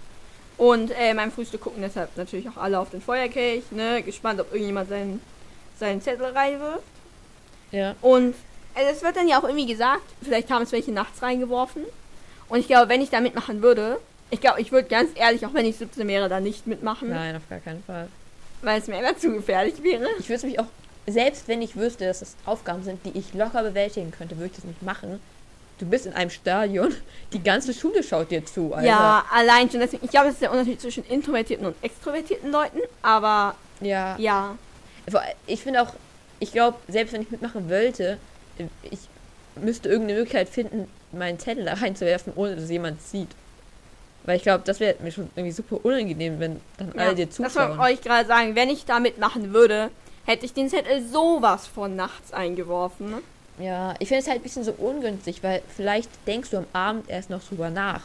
Und beim Frühstück gucken deshalb natürlich auch alle auf den Feuerkelch, ne? Gespannt, ob irgendjemand seinen Zettel reinwirft. Ja. Und es wird dann ja auch irgendwie gesagt, vielleicht haben es welche nachts reingeworfen. Und ich glaube, wenn ich da mitmachen würde, ich würde ganz ehrlich, auch wenn ich 17 wäre, da nicht mitmachen. Nein, auf gar keinen Fall. Weil es mir immer zu gefährlich wäre. Ich würde es mich auch, selbst wenn ich wüsste, dass das Aufgaben sind, die ich locker bewältigen könnte, würde ich das nicht machen. Du bist in einem Stadion, die ganze Schule schaut dir zu, Alter. Ja, allein schon deswegen. Ich glaube, das ist der Unterschied zwischen introvertierten und extrovertierten Leuten, aber ja. Ich finde auch, ich glaube, selbst wenn ich mitmachen wollte, ich müsste irgendeine Möglichkeit finden, meinen Zettel da reinzuwerfen, ohne dass jemand sieht. Weil ich glaube, das wäre mir schon irgendwie super unangenehm, wenn dann alle dir zuschauen. Das wollte ich euch gerade sagen. Wenn ich da mitmachen würde, hätte ich den Zettel sowas von nachts eingeworfen. Ja, ich finde es halt ein bisschen so ungünstig, weil vielleicht denkst du am Abend erst noch drüber nach.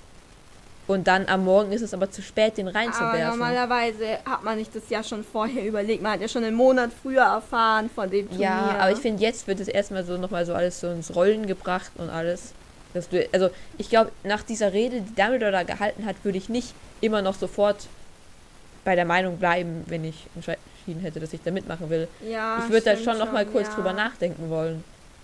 Und dann am Morgen ist es aber zu spät, den reinzuwerfen. Aber normalerweise hat man sich das ja schon vorher überlegt. Man hat ja schon einen Monat früher erfahren von dem Turnier. Ja, aber ich finde, jetzt wird es erstmal so nochmal so alles so ins Rollen gebracht und alles. Dass du, also ich glaube, nach dieser Rede, die Dumbledore da gehalten hat, würde ich nicht immer noch sofort bei der Meinung bleiben, wenn ich entschieden hätte, dass ich da mitmachen will. Ja, ich würde da schon nochmal kurz drüber nachdenken wollen.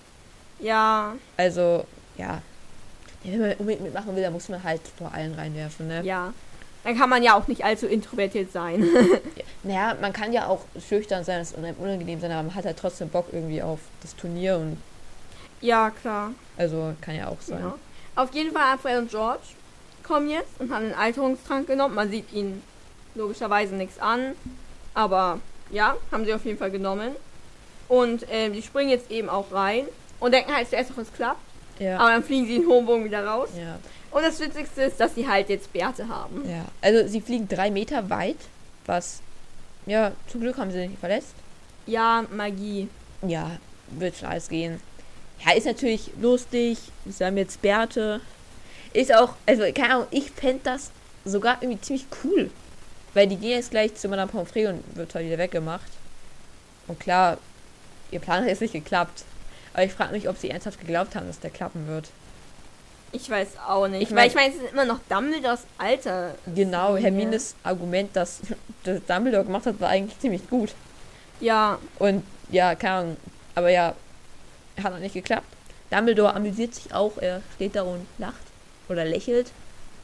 Ja. Also, ja. Wenn man unbedingt mitmachen will, dann muss man halt vor allen reinwerfen, ne? Ja. Dann kann man ja auch nicht allzu introvertiert sein. Ja, naja, man kann ja auch schüchtern sein und unangenehm sein, aber man hat halt trotzdem Bock irgendwie auf das Turnier und... Ja, klar. Also, kann ja auch sein. Ja. Auf jeden Fall, Fred und George kommen jetzt und haben einen Alterungstrank genommen. Man sieht ihnen logischerweise nichts an. Aber, ja, haben sie auf jeden Fall genommen. Und die springen jetzt eben auch rein. Und denken halt zuerst noch, es klappt. Ja. Aber dann fliegen sie in hohem Bogen wieder raus. Ja. Und das Witzigste ist, dass sie halt jetzt Bärte haben. Ja. Also sie fliegen 3 Meter weit, was... Ja, zum Glück haben sie sich nicht verletzt. Ja, Magie. Ja, wird schon alles gehen. Ja, ist natürlich lustig. Sie haben jetzt Bärte. Ist auch... Also, keine Ahnung, ich fände das sogar irgendwie ziemlich cool. Weil die gehen jetzt gleich zu Madame Pomfrey und wird halt wieder weggemacht. Und klar, ihr Plan hat jetzt nicht geklappt. Aber ich frage mich, ob sie ernsthaft geglaubt haben, dass der klappen wird. Ich weiß auch nicht. Ich meine, es ist immer noch Dumbledores Alter. Genau, Hermines Argument, dass Dumbledore gemacht hat, war eigentlich ziemlich gut. Ja. Und ja, keine Ahnung. Aber ja, hat noch nicht geklappt. Dumbledore amüsiert sich auch. Er steht da und lacht oder lächelt.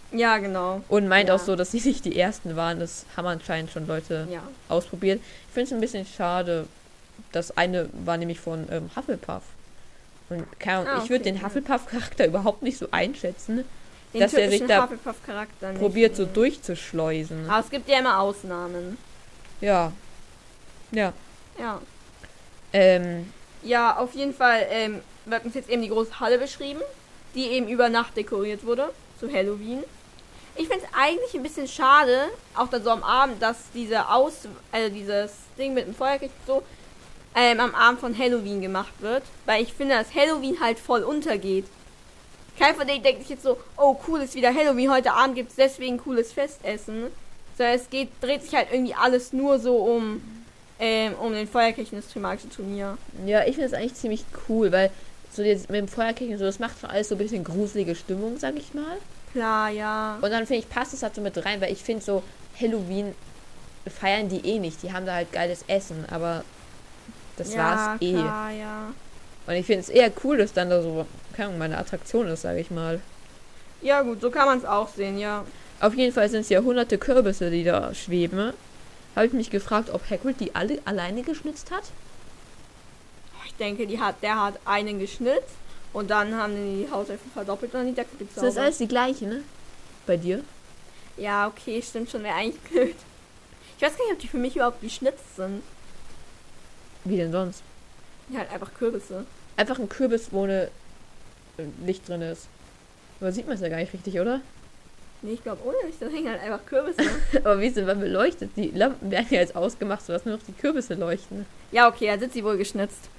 Ja, genau. Und meint Ja. auch so, dass sie nicht die ersten waren. Das haben anscheinend schon Leute Ja. ausprobiert. Ich finde es ein bisschen schade. Das eine war nämlich von Hufflepuff. Und keine Ahnung, ich würde okay, den ja. Hufflepuff-Charakter überhaupt nicht so einschätzen, Den dass er sich typischen da Hufflepuff-Charakter nicht. probiert so nee. durchzuschleusen. Aber es gibt ja immer Ausnahmen. Ja. Ja. Ja. Ähm, Ja, auf jeden Fall wird uns jetzt eben die große Halle beschrieben, die eben über Nacht dekoriert wurde, zu Halloween. Ich finde es eigentlich ein bisschen schade, auch dann so am Abend, dass dieses Ding mit dem Feuerkrieg so am Abend von Halloween gemacht wird, weil ich finde, dass Halloween halt voll untergeht. Kein von denen denkt sich jetzt so, oh cool, ist wieder Halloween, heute Abend gibt es deswegen cooles Festessen. Sondern es dreht sich halt irgendwie alles nur so um den Feuerkirchen, das Trimagische Turnier. ja, ich finde es eigentlich ziemlich cool, weil so jetzt mit dem Feuerkirchen und so, das macht schon alles so ein bisschen gruselige Stimmung, sag ich mal. Klar, ja. Und dann finde ich, passt es halt so mit rein, weil ich finde so, Halloween feiern die eh nicht. Die haben da halt geiles Essen, aber das war's eh. Klar, ja. Und ich finde es eher cool, dass dann da so, keine Ahnung, meine Attraktion ist, sage ich mal. Ja gut, so kann man es auch sehen, ja. Auf jeden Fall sind es ja hunderte Kürbisse, die da schweben. Habe ich mich gefragt, ob Hagrid die alle alleine geschnitzt hat? Ich denke, der hat einen geschnitzt und dann haben die Hauselfen verdoppelt und an die Decke Das gezaubert. ist alles die gleiche, ne? Bei dir? Ja, okay, stimmt schon, wäre eigentlich blöd. Ich weiß gar nicht, ob die für mich überhaupt geschnitzt sind. Wie denn sonst? Die halt einfach Kürbisse. Einfach ein Kürbis, wo eine Licht drin ist. Aber sieht man es ja gar nicht richtig, oder? Nee, ich glaube ohne Licht, dann hängen halt einfach Kürbisse. Aber wie sind wir beleuchtet? Die Lampen werden ja jetzt ausgemacht, sodass nur noch die Kürbisse leuchten. Ja, okay, dann sind sie wohl geschnitzt.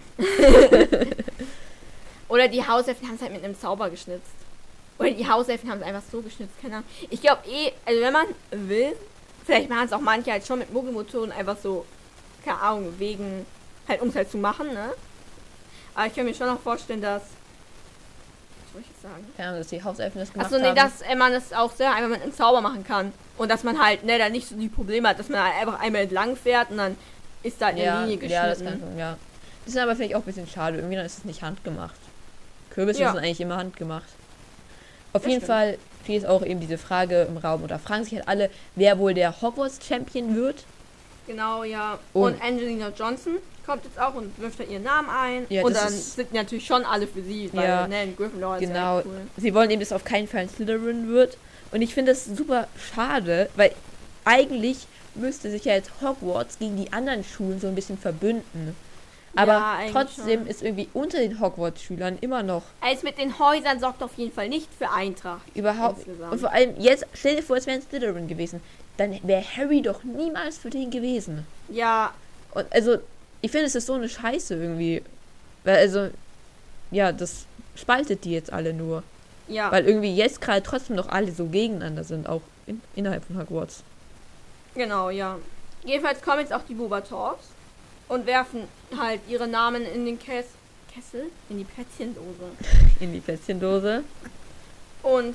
Oder die Hauselfen haben es halt mit einem Zauber geschnitzt. Oder die Hauselfen haben es einfach so geschnitzt, keine Ahnung. Ich glaube also wenn man will, vielleicht machen es auch manche halt schon mit Muggelmotoren einfach so, keine Ahnung, wegen, halt um es halt zu machen, ne? Aber ich kann mir schon noch vorstellen, dass, was soll ich jetzt sagen? Keine Ahnung, dass die Hauselfen das gemacht Achso, nee, haben. dass man das auch sehr einfach mit einem Zauber machen kann. Und dass man halt, ne, da nicht so die Probleme hat, dass man halt einfach einmal entlang fährt und dann ist da eine Linie geschnitten. Ja, das kann schon, ja. Das ist aber vielleicht auch ein bisschen schade. Irgendwie dann ist es nicht handgemacht. Kürbisse Ja. sind eigentlich immer handgemacht. Auf Das jeden stimmt. Fall steht auch eben diese Frage im Raum oder fragen sich halt alle, wer wohl der Hogwarts-Champion wird. Genau, ja. Und- Und Angelina Johnson kommt jetzt auch und wirft da ihren Namen ein. Ja, und das dann ist- sind natürlich schon alle für sie, weil Ja, ne, Gryffindor ist genau. ja echt cool. Sie wollen eben, dass auf keinen Fall ein Slytherin wird. Und ich finde das super schade, weil eigentlich müsste sich ja jetzt Hogwarts gegen die anderen Schulen so ein bisschen verbünden. Aber Ja, eigentlich trotzdem schon. ist irgendwie unter den Hogwarts-Schülern immer noch Also mit den Häusern sorgt auf jeden Fall nicht für Eintracht. überhaupt. Insgesamt. Und vor allem jetzt, stell dir vor, es wäre ein Slytherin gewesen. Dann wäre Harry doch niemals für den gewesen. Ja, Und also, ich finde, es ist so eine Scheiße irgendwie. Weil also, ja, das spaltet die jetzt alle nur. ja. Weil irgendwie jetzt gerade trotzdem noch alle so gegeneinander sind, auch innerhalb von Hogwarts. Genau, ja. Jedenfalls kommen jetzt auch die Bubators und werfen halt ihre Namen in den Kessel, in die Plätzchendose. In die Plätzchendose. Und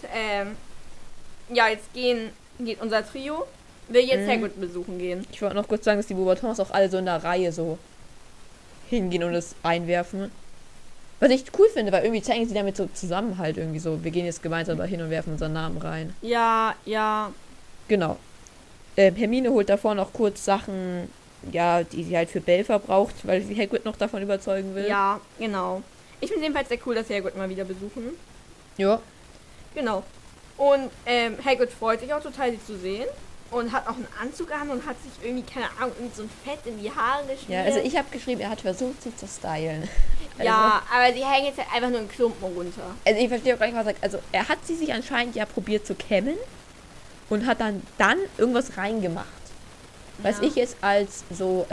ja, jetzt geht unser Trio, will jetzt Hagrid besuchen gehen. Ich wollte noch kurz sagen, dass die Bobatons auch alle so in der Reihe so hingehen und es einwerfen. Was ich cool finde, weil irgendwie zeigen sie damit so Zusammenhalt irgendwie so. Wir gehen jetzt gemeinsam dahin und werfen unseren Namen rein. Ja, ja. Genau. Hermine holt davor noch kurz Sachen, ja, die sie halt für Belfer braucht, weil sie Hagrid noch davon überzeugen will. Ja, genau. Ich finde es jedenfalls sehr cool, dass sie Hagrid mal wieder besuchen. Ja. Genau. Und Hagrid freut sich auch total, sie zu sehen. Und hat auch einen Anzug an und hat sich irgendwie, keine Ahnung, irgendwie so ein Fett in die Haare geschmiert. Ja, also ich habe geschrieben, er hat versucht, sie zu stylen. Also, Ja, aber sie hängen jetzt halt einfach nur in Klumpen runter. Also ich verstehe auch gar nicht, was er sagt. Also er hat sie sich anscheinend ja probiert zu kämmen und hat dann irgendwas reingemacht. Was Ja. ich jetzt als so,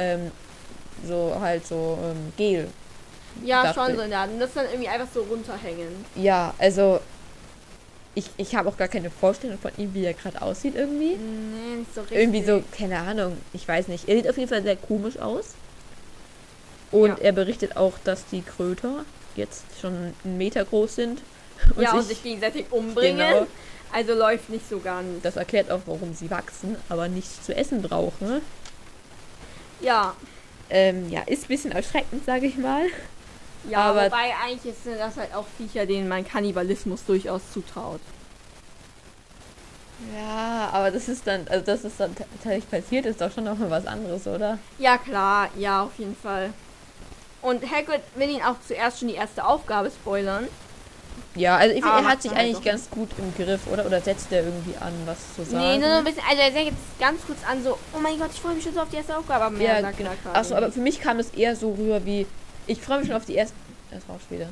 Gel. Ja, dachte schon ich. so in der Art. Und das dann irgendwie einfach so runterhängen. Ja, also ich habe auch gar keine Vorstellung von ihm, wie er gerade aussieht irgendwie. Nee, nicht so richtig. Irgendwie so, keine Ahnung, ich weiß nicht. Er sieht auf jeden Fall sehr komisch aus. Und Ja. er berichtet auch, dass die Kröter jetzt schon 1 Meter groß sind. Und sich gegenseitig umbringen. Genau. Also läuft nicht so ganz. Das erklärt auch, warum sie wachsen, aber nichts zu essen brauchen. Ja. Ja, ist ein bisschen erschreckend, sage ich mal. Ja, Aber- wobei eigentlich sind das halt auch Viecher, denen man Kannibalismus durchaus zutraut. Ja, aber das ist dann, also dass es dann tatsächlich passiert, ist doch schon noch mal was anderes, oder? Ja, klar, ja, auf jeden Fall. Und Hagrid will ihn auch zuerst schon die erste Aufgabe spoilern. Ja, also ich finde, Aber er hat macht sich er halt eigentlich doch ganz gut im Griff, oder? Oder setzt er irgendwie an, was zu sagen? Nee, nur so ein bisschen, also er sagt jetzt ganz kurz an so, oh mein Gott, ich freue mich schon so auf die erste Aufgabe, aber mehr Ja, sagt genau. er quasi Achso, aber nicht. für mich kam es eher so rüber wie, ich freue mich schon auf die erste... Das war auch wieder.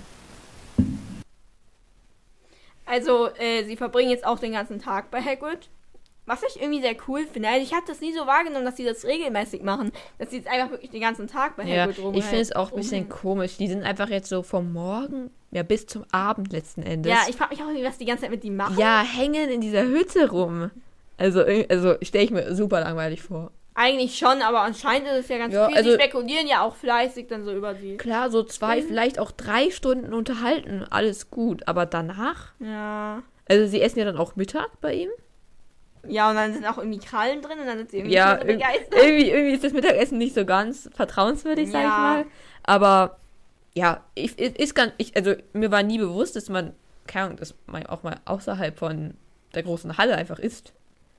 Also, sie verbringen jetzt auch den ganzen Tag bei Hagrid. Was ich irgendwie sehr cool finde. Also ich habe das nie so wahrgenommen, dass sie das regelmäßig machen. Dass sie jetzt einfach wirklich den ganzen Tag bei Ja, Hagrid ich finde es auch ein bisschen komisch. Die sind einfach jetzt so vom Morgen, ja, bis zum Abend letzten Endes. Ja, ich frage mich auch irgendwie, was die ganze Zeit mit ihm machen. Ja, hängen in dieser Hütte rum. Also stelle ich mir super langweilig vor. Eigentlich schon, aber anscheinend ist es ja ganz Ja, viel. also- Sie spekulieren ja auch fleißig dann so über sie. Klar, so 2, vielleicht auch 3 Stunden unterhalten, alles gut. Aber danach, Ja. also sie essen ja dann auch Mittag bei ihm. Ja, und dann sind auch irgendwie Krallen drin und dann sind sie irgendwie Ja, nicht mehr so begeistert. irgendwie ist das Mittagessen nicht so ganz vertrauenswürdig, sag ich Ja. mal. Aber ja, also mir war nie bewusst, dass man, keine Ahnung, dass man auch mal außerhalb von der großen Halle einfach isst.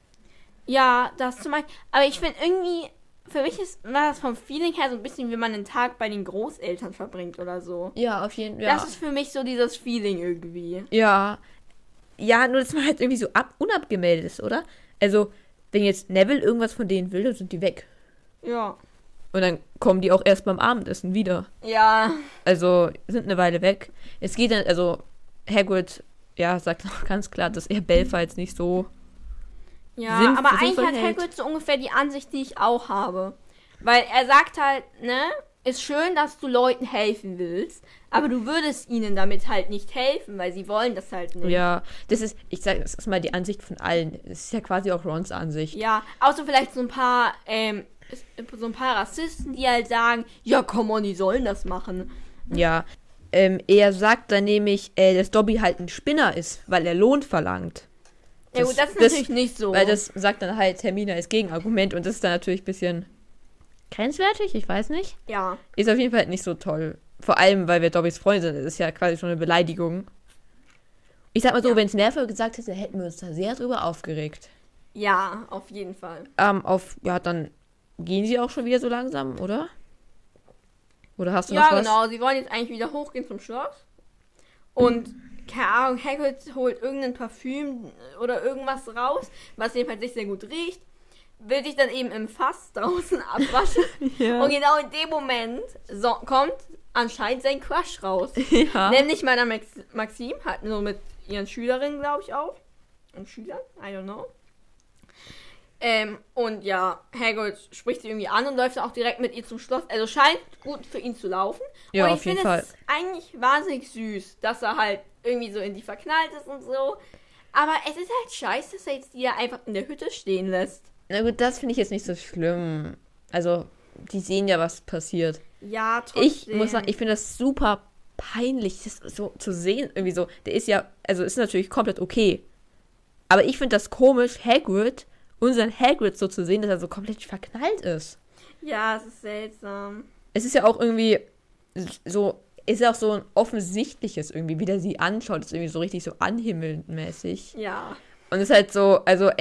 Ja, das zum Beispiel. Aber ich finde irgendwie, für mich war das vom Feeling her so ein bisschen, wie man einen Tag bei den Großeltern verbringt oder so. Ja, auf jeden Fall. Das ist für mich so dieses Feeling irgendwie. Ja. Ja, nur dass man halt irgendwie so unabgemeldet ist, oder? Also, wenn jetzt Neville irgendwas von denen will, dann sind die weg. Ja. Und dann kommen die auch erst beim Abendessen wieder. Ja. Also, sind eine Weile weg. Es geht dann, also, Hagrid, ja, sagt auch ganz klar, dass er Belfer jetzt nicht so... Ja, Sinn- aber sinnvoll eigentlich hat hält. Hagrid so ungefähr die Ansicht, die ich auch habe. Weil er sagt halt, ne, ist schön, dass du Leuten helfen willst, aber du würdest ihnen damit halt nicht helfen, weil sie wollen das halt nicht. Ja, das ist mal die Ansicht von allen. Das ist ja quasi auch Rons Ansicht. Ja, außer vielleicht so ein paar Rassisten, die halt sagen, ja, komm on, die sollen das machen. Ja, er sagt dann nämlich, dass Dobby halt ein Spinner ist, weil er Lohn verlangt. Ja gut, das ist natürlich nicht so. Weil das sagt dann halt Hermine als Gegenargument und das ist dann natürlich ein bisschen grenzwertig, ich weiß nicht. Ja. Ist auf jeden Fall nicht so toll. Vor allem, weil wir Dobbys Freunde sind. Das ist ja quasi schon eine Beleidigung. Ich sag mal so, wenn es Nerve gesagt hätte, hätten wir uns da sehr drüber aufgeregt. Ja, auf jeden Fall. Ja, dann gehen sie auch schon wieder so langsam, oder? Oder hast du noch Ja, was? genau. Sie wollen jetzt eigentlich wieder hochgehen zum Schloss. Und, keine Ahnung, Hagrid holt irgendein Parfüm oder irgendwas raus, was jedenfalls nicht sehr gut riecht. Will sich dann eben im Fass draußen abwaschen. Ja. Und genau in dem Moment kommt anscheinend sein Crush raus. Ja. Nämlich Madame Maxime, hat nur mit ihren Schülerinnen, glaube ich, auch. Und Schülern, I don't know. Und ja, Hagrid spricht sie irgendwie an und läuft auch direkt mit ihr zum Schloss. Also scheint gut für ihn zu laufen. Ja, und auf ich jeden finde Fall. es eigentlich wahnsinnig süß, dass er halt irgendwie so in die verknallt ist und so. Aber es ist halt scheiße, dass er jetzt die da einfach in der Hütte stehen lässt. Na gut, das finde ich jetzt nicht so schlimm. Also, die sehen ja, was passiert. Ja, trotzdem. Ich muss sagen, ich finde das super peinlich, das so zu sehen. Irgendwie so, der ist ja, also ist natürlich komplett okay. Aber ich finde das komisch, unseren Hagrid so zu sehen, dass er so komplett verknallt ist. Ja, es ist seltsam. Es ist ja auch irgendwie so, ist ja auch so ein offensichtliches irgendwie, wie der sie anschaut, ist irgendwie so richtig so anhimmelmäßig. Ja. Und es ist halt so, also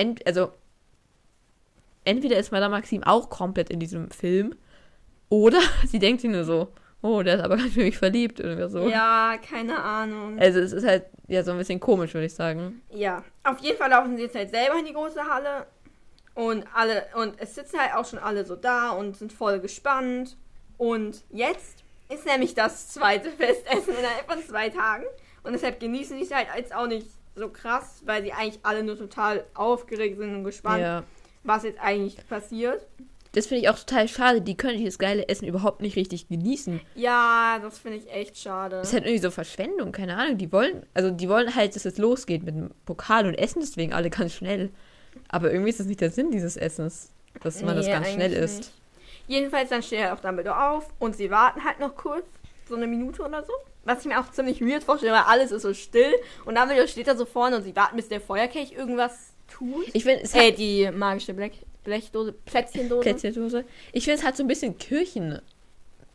entweder ist Madame Maxime auch komplett in diesem Film, oder sie denkt sich nur so, oh, der ist aber ganz für mich verliebt oder so. Ja, keine Ahnung. Also es ist halt ja so ein bisschen komisch, würde ich sagen. Ja, auf jeden Fall laufen sie jetzt halt selber in die große Halle. Und es sitzen halt auch schon alle so da und sind voll gespannt. Und jetzt ist nämlich das zweite Festessen innerhalb von 2 Tagen. Und deshalb genießen sie es halt jetzt auch nicht so krass, weil sie eigentlich alle nur total aufgeregt sind und gespannt, Ja. was jetzt eigentlich passiert. Das finde ich auch total schade. Die können dieses geile Essen überhaupt nicht richtig genießen. Ja, das finde ich echt schade. Das ist halt irgendwie so Verschwendung, keine Ahnung. Die wollen halt, dass es losgeht mit dem Pokal und essen deswegen alle ganz schnell. Aber irgendwie ist das nicht der Sinn dieses Essens, dass man das Nee, ganz schnell eigentlich isst. nicht. Jedenfalls dann steht halt auch Dumbledore auf und sie warten halt noch kurz, so eine Minute oder so. Was ich mir auch ziemlich weird vorstelle, weil alles ist so still und Dumbledore steht da so vorne und sie warten, bis der Feuerkelch irgendwas tut. Ich finde, es hat Die magische Blechdose, Plätzchendose. Ich finde, es hat so ein bisschen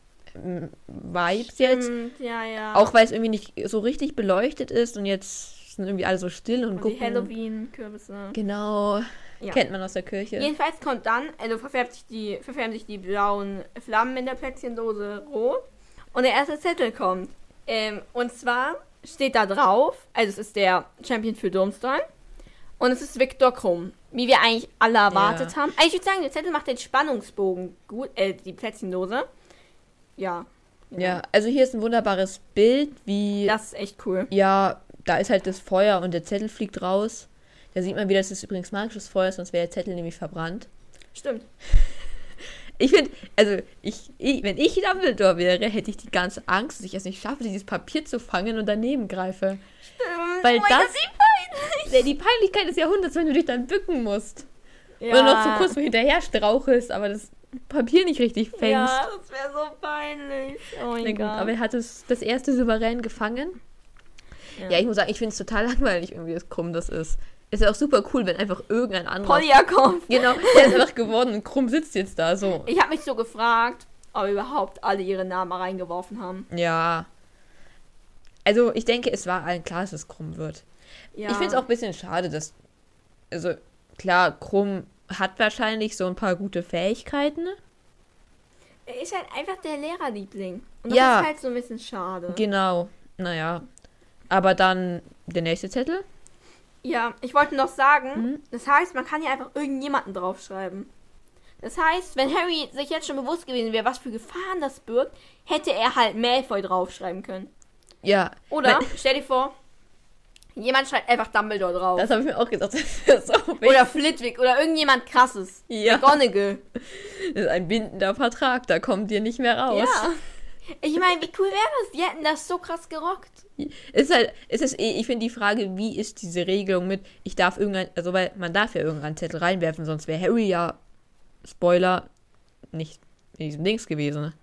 Kirchen-Vibes jetzt. Ja, ja. Auch weil es irgendwie nicht so richtig beleuchtet ist und jetzt sind irgendwie alle so still und Und gucken. die Halloween-Kürbisse. Genau. Ja. Kennt man aus der Kirche. Jedenfalls kommt dann, also verfärben sich die blauen Flammen in der Plätzchendose rot. Und der erste Zettel kommt. Und zwar steht da drauf, also es ist der Champion für Durmstrang. Und es ist Viktor Krumm, wie wir eigentlich alle erwartet haben. Also ich würde sagen, der Zettel macht den Spannungsbogen gut, die Plätzchendose. Ja. Ja, also hier ist ein wunderbares Bild, wie... Das ist echt cool. Ja, da ist halt das Feuer und der Zettel fliegt raus. Da sieht man wieder, dass es übrigens magisches Feuer ist, sonst wäre der Zettel nämlich verbrannt. Stimmt. Ich finde, also, wenn ich Dumbledore wäre, hätte ich die ganze Angst, dass ich es nicht schaffe, dieses Papier zu fangen und daneben greife. Stimmt. Weil oh mein das- Gott, wie peinlich. Die Peinlichkeit des Jahrhunderts, wenn du dich dann bücken musst. Ja. Oder noch so kurz hinterher strauchelst, aber das Papier nicht richtig fängst. Ja, das wäre so peinlich. Oh mein Na gut, Gott. aber er hat es das erste souverän gefangen. Ja, ich muss sagen, ich finde es total langweilig, irgendwie, wie krumm das ist. Ist ja auch super cool, wenn einfach irgendein anderer... Polyakov. Genau, der ist einfach geworden und Krumm sitzt jetzt da so. Ich habe mich so gefragt, ob überhaupt alle ihre Namen reingeworfen haben. Ja. Also, ich denke, es war allen klar, dass es Krumm wird. Ja. Ich finde es auch ein bisschen schade, dass... Also, klar, Krumm hat wahrscheinlich so ein paar gute Fähigkeiten. Er ist halt einfach der Lehrerliebling. Und das Ja. ist halt so ein bisschen schade. Genau, naja. Aber dann der nächste Zettel. Ja, ich wollte noch sagen, das heißt, man kann hier einfach irgendjemanden draufschreiben. Das heißt, wenn Harry sich jetzt schon bewusst gewesen wäre, was für Gefahren das birgt, hätte er halt Malfoy draufschreiben können. Ja. Oder, stell dir vor, jemand schreibt einfach Dumbledore drauf. Das habe ich mir auch gedacht. Das ist, auch Oder Flitwick oder irgendjemand krasses. Ja. McGonagall. das ist ein bindender Vertrag, da kommt ihr nicht mehr raus. Ja. Ich meine, wie cool wäre das? Die hätten das so krass gerockt. Ich finde die Frage, wie ist diese Regelung mit, weil man darf ja irgendeinen Zettel reinwerfen, sonst wäre Harry ja, Spoiler, nicht in diesem Dings gewesen.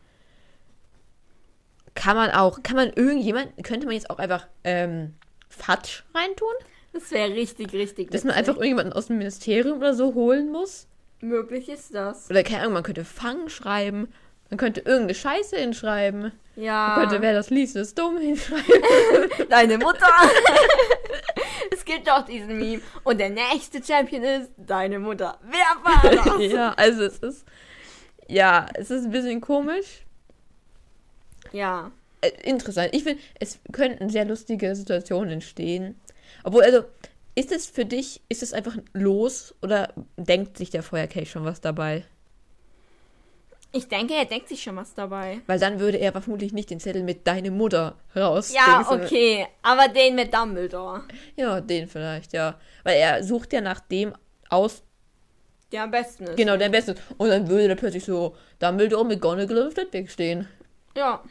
Könnte man jetzt auch einfach, Fatsch reintun? Das wäre richtig, richtig Dass man witzig. einfach irgendjemanden aus dem Ministerium oder so holen muss? Möglich ist das. Oder keine Ahnung, man könnte Fang schreiben, man könnte irgendeine Scheiße hinschreiben, Ja. man könnte, wer das liest, ist dumm hinschreiben. Deine Mutter. Es gibt doch diesen Meme. Und der nächste Champion ist deine Mutter. Wer war das? Ja, also es ist ein bisschen komisch. Ja. Interessant. Ich finde, es könnten sehr lustige Situationen entstehen. Obwohl, also, ist es einfach los oder denkt sich der Feuerkelch schon was dabei? Ich denke, er denkt sich schon was dabei. Weil dann würde er vermutlich nicht den Zettel mit deine Mutter raus. Ja, okay. Aber den mit Dumbledore. Ja, den vielleicht, ja. Weil er sucht ja nach dem aus, Der am besten ist. genau, der Beste. Und dann würde da plötzlich so Dumbledore, McGonagall und Flitwick stehen. Ja.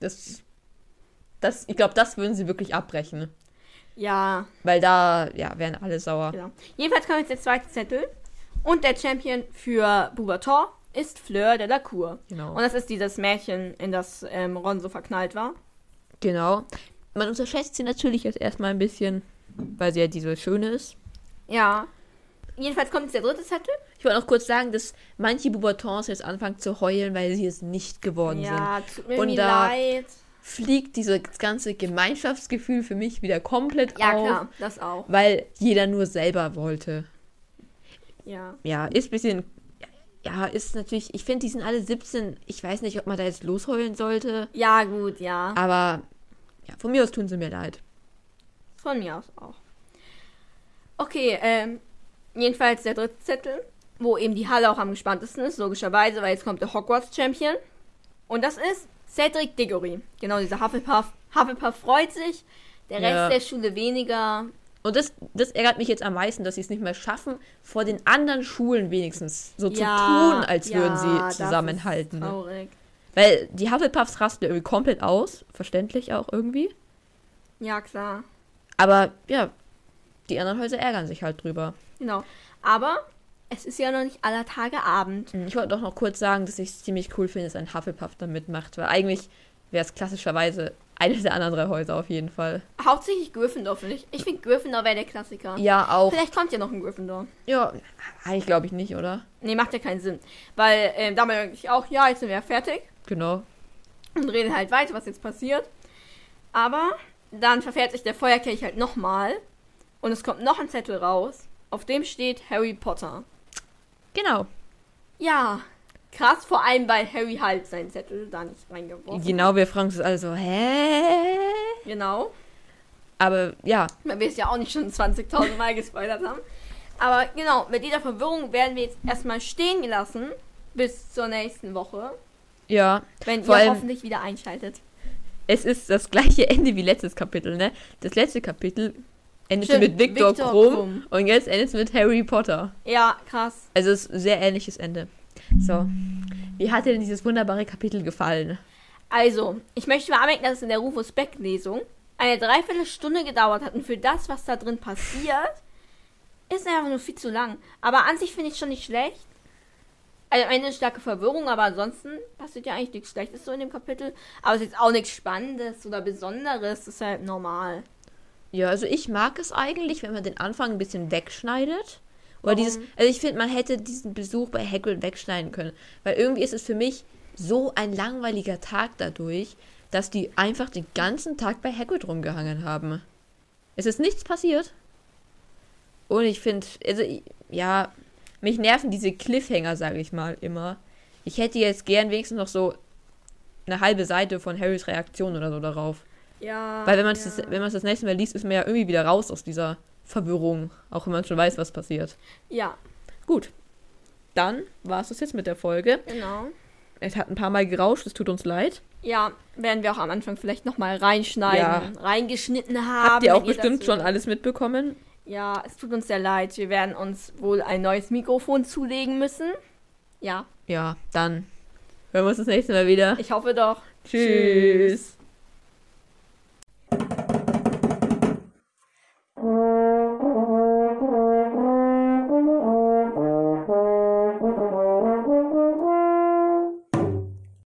Ich glaube, das würden sie wirklich abbrechen. Ja. Weil da, ja, wären alle sauer. Genau. Jedenfalls kommt jetzt der zweite Zettel. Und der Champion für Beauxbatons ist Fleur de la Cour. Genau. Und das ist dieses Mädchen, in das Ron so verknallt war. Genau. Man unterschätzt sie natürlich jetzt erstmal ein bisschen, weil sie ja diese Schöne ist. Ja. Jedenfalls kommt jetzt der dritte Zettel. Ich wollte noch kurz sagen, dass manche Beauxbatons jetzt anfangen zu heulen, weil sie es nicht geworden Ja, sind. tut mir Und irgendwie da leid. fliegt dieses ganze Gemeinschaftsgefühl für mich wieder komplett Ja, auf. klar, das auch. Weil jeder nur selber wollte. Ja. Ja, ist ein bisschen... Ja, ist natürlich... Ich finde, die sind alle 17. Ich weiß nicht, ob man da jetzt losheulen sollte. Ja, gut, ja. Aber ja, von mir aus tun sie mir leid. Von mir aus auch. Okay, jedenfalls der dritte Zettel, wo eben die Halle auch am gespanntesten ist, logischerweise, weil jetzt kommt der Hogwarts-Champion. Und das ist Cedric Diggory. Genau, dieser Hufflepuff. Hufflepuff freut sich, der Rest Ja. der Schule weniger. Und das ärgert mich jetzt am meisten, dass sie es nicht mehr schaffen, vor den anderen Schulen wenigstens so zu tun, als würden sie zusammenhalten. Das ist Ne? traurig. Weil die Hufflepuffs rasten irgendwie komplett aus. Verständlich auch irgendwie. Ja, klar. Aber ja, die anderen Häuser ärgern sich halt drüber. Genau. Aber es ist ja noch nicht aller Tage Abend. Ich wollte doch noch kurz sagen, dass ich es ziemlich cool finde, dass ein Hufflepuff da mitmacht. Weil eigentlich wäre es klassischerweise eines der anderen 3 Häuser auf jeden Fall. Hauptsächlich Gryffindor, finde ich. Ich finde, Gryffindor wäre der Klassiker. Ja, auch. Vielleicht kommt ja noch ein Gryffindor. Ja, eigentlich glaube ich nicht, oder? Nee, macht ja keinen Sinn. Weil damals denke ich auch, ja, jetzt sind wir ja fertig. Genau. Und reden halt weiter, was jetzt passiert. Aber dann verfährt sich der Feuerkelch halt nochmal. Und es kommt noch ein Zettel raus, auf dem steht Harry Potter. Genau. Ja, krass, vor allem, weil Harry halt seinen Zettel da nicht reingeworfen hat. Genau, wir fragen uns alle so, hä? Genau. Aber ja, Weil wir es ja auch nicht schon 20.000 Mal gespoilert haben. Aber genau, mit dieser Verwirrung werden wir jetzt erstmal stehen gelassen bis zur nächsten Woche. ja. Wenn Vor ihr allem- hoffentlich wieder einschaltet. Es ist das gleiche Ende wie letztes Kapitel, ne? Das letzte Kapitel endete Stimmt, mit Viktor Viktor Krumm Krumm. und jetzt endet es mit Harry Potter. Ja, krass. Also es ist ein sehr ähnliches Ende. So. Wie hat dir denn dieses wunderbare Kapitel gefallen? Also, ich möchte mal anmerken, dass es in der Rufus Beck-Lesung eine Dreiviertelstunde gedauert hat. Und für das, was da drin passiert, ist einfach nur viel zu lang. Aber an sich finde ich schon nicht schlecht. Also am Ende ist starke Verwirrung, aber ansonsten passiert ja eigentlich nichts Schlechtes so in dem Kapitel. Aber es ist jetzt auch nichts Spannendes oder Besonderes. Das ist halt normal. Ja, also ich mag es eigentlich, wenn man den Anfang ein bisschen wegschneidet. Oder Warum? also ich finde, man hätte diesen Besuch bei Hagrid wegschneiden können. Weil irgendwie ist es für mich so ein langweiliger Tag dadurch, dass die einfach den ganzen Tag bei Hagrid rumgehangen haben. Es ist nichts passiert. Und ich finde, also, ja, mich nerven diese Cliffhanger, sage ich mal, immer. Ich hätte jetzt gern wenigstens noch so eine halbe Seite von Harrys Reaktion oder so darauf. Ja. Weil wenn man es das nächste Mal liest, ist man ja irgendwie wieder raus aus dieser Verwirrung. Auch wenn man schon weiß, was passiert. Ja, Gut. Dann war es das jetzt mit der Folge. genau. Es hat ein paar Mal gerauscht, es tut uns leid. Ja, werden wir auch am Anfang vielleicht nochmal reinschneiden, reingeschnitten haben. Habt ihr auch wenn das bestimmt schon hört. alles mitbekommen? Ja, es tut uns sehr leid. Wir werden uns wohl ein neues Mikrofon zulegen müssen. Ja, Ja, dann hören wir uns das nächste Mal wieder. ich hoffe doch. Tschüss.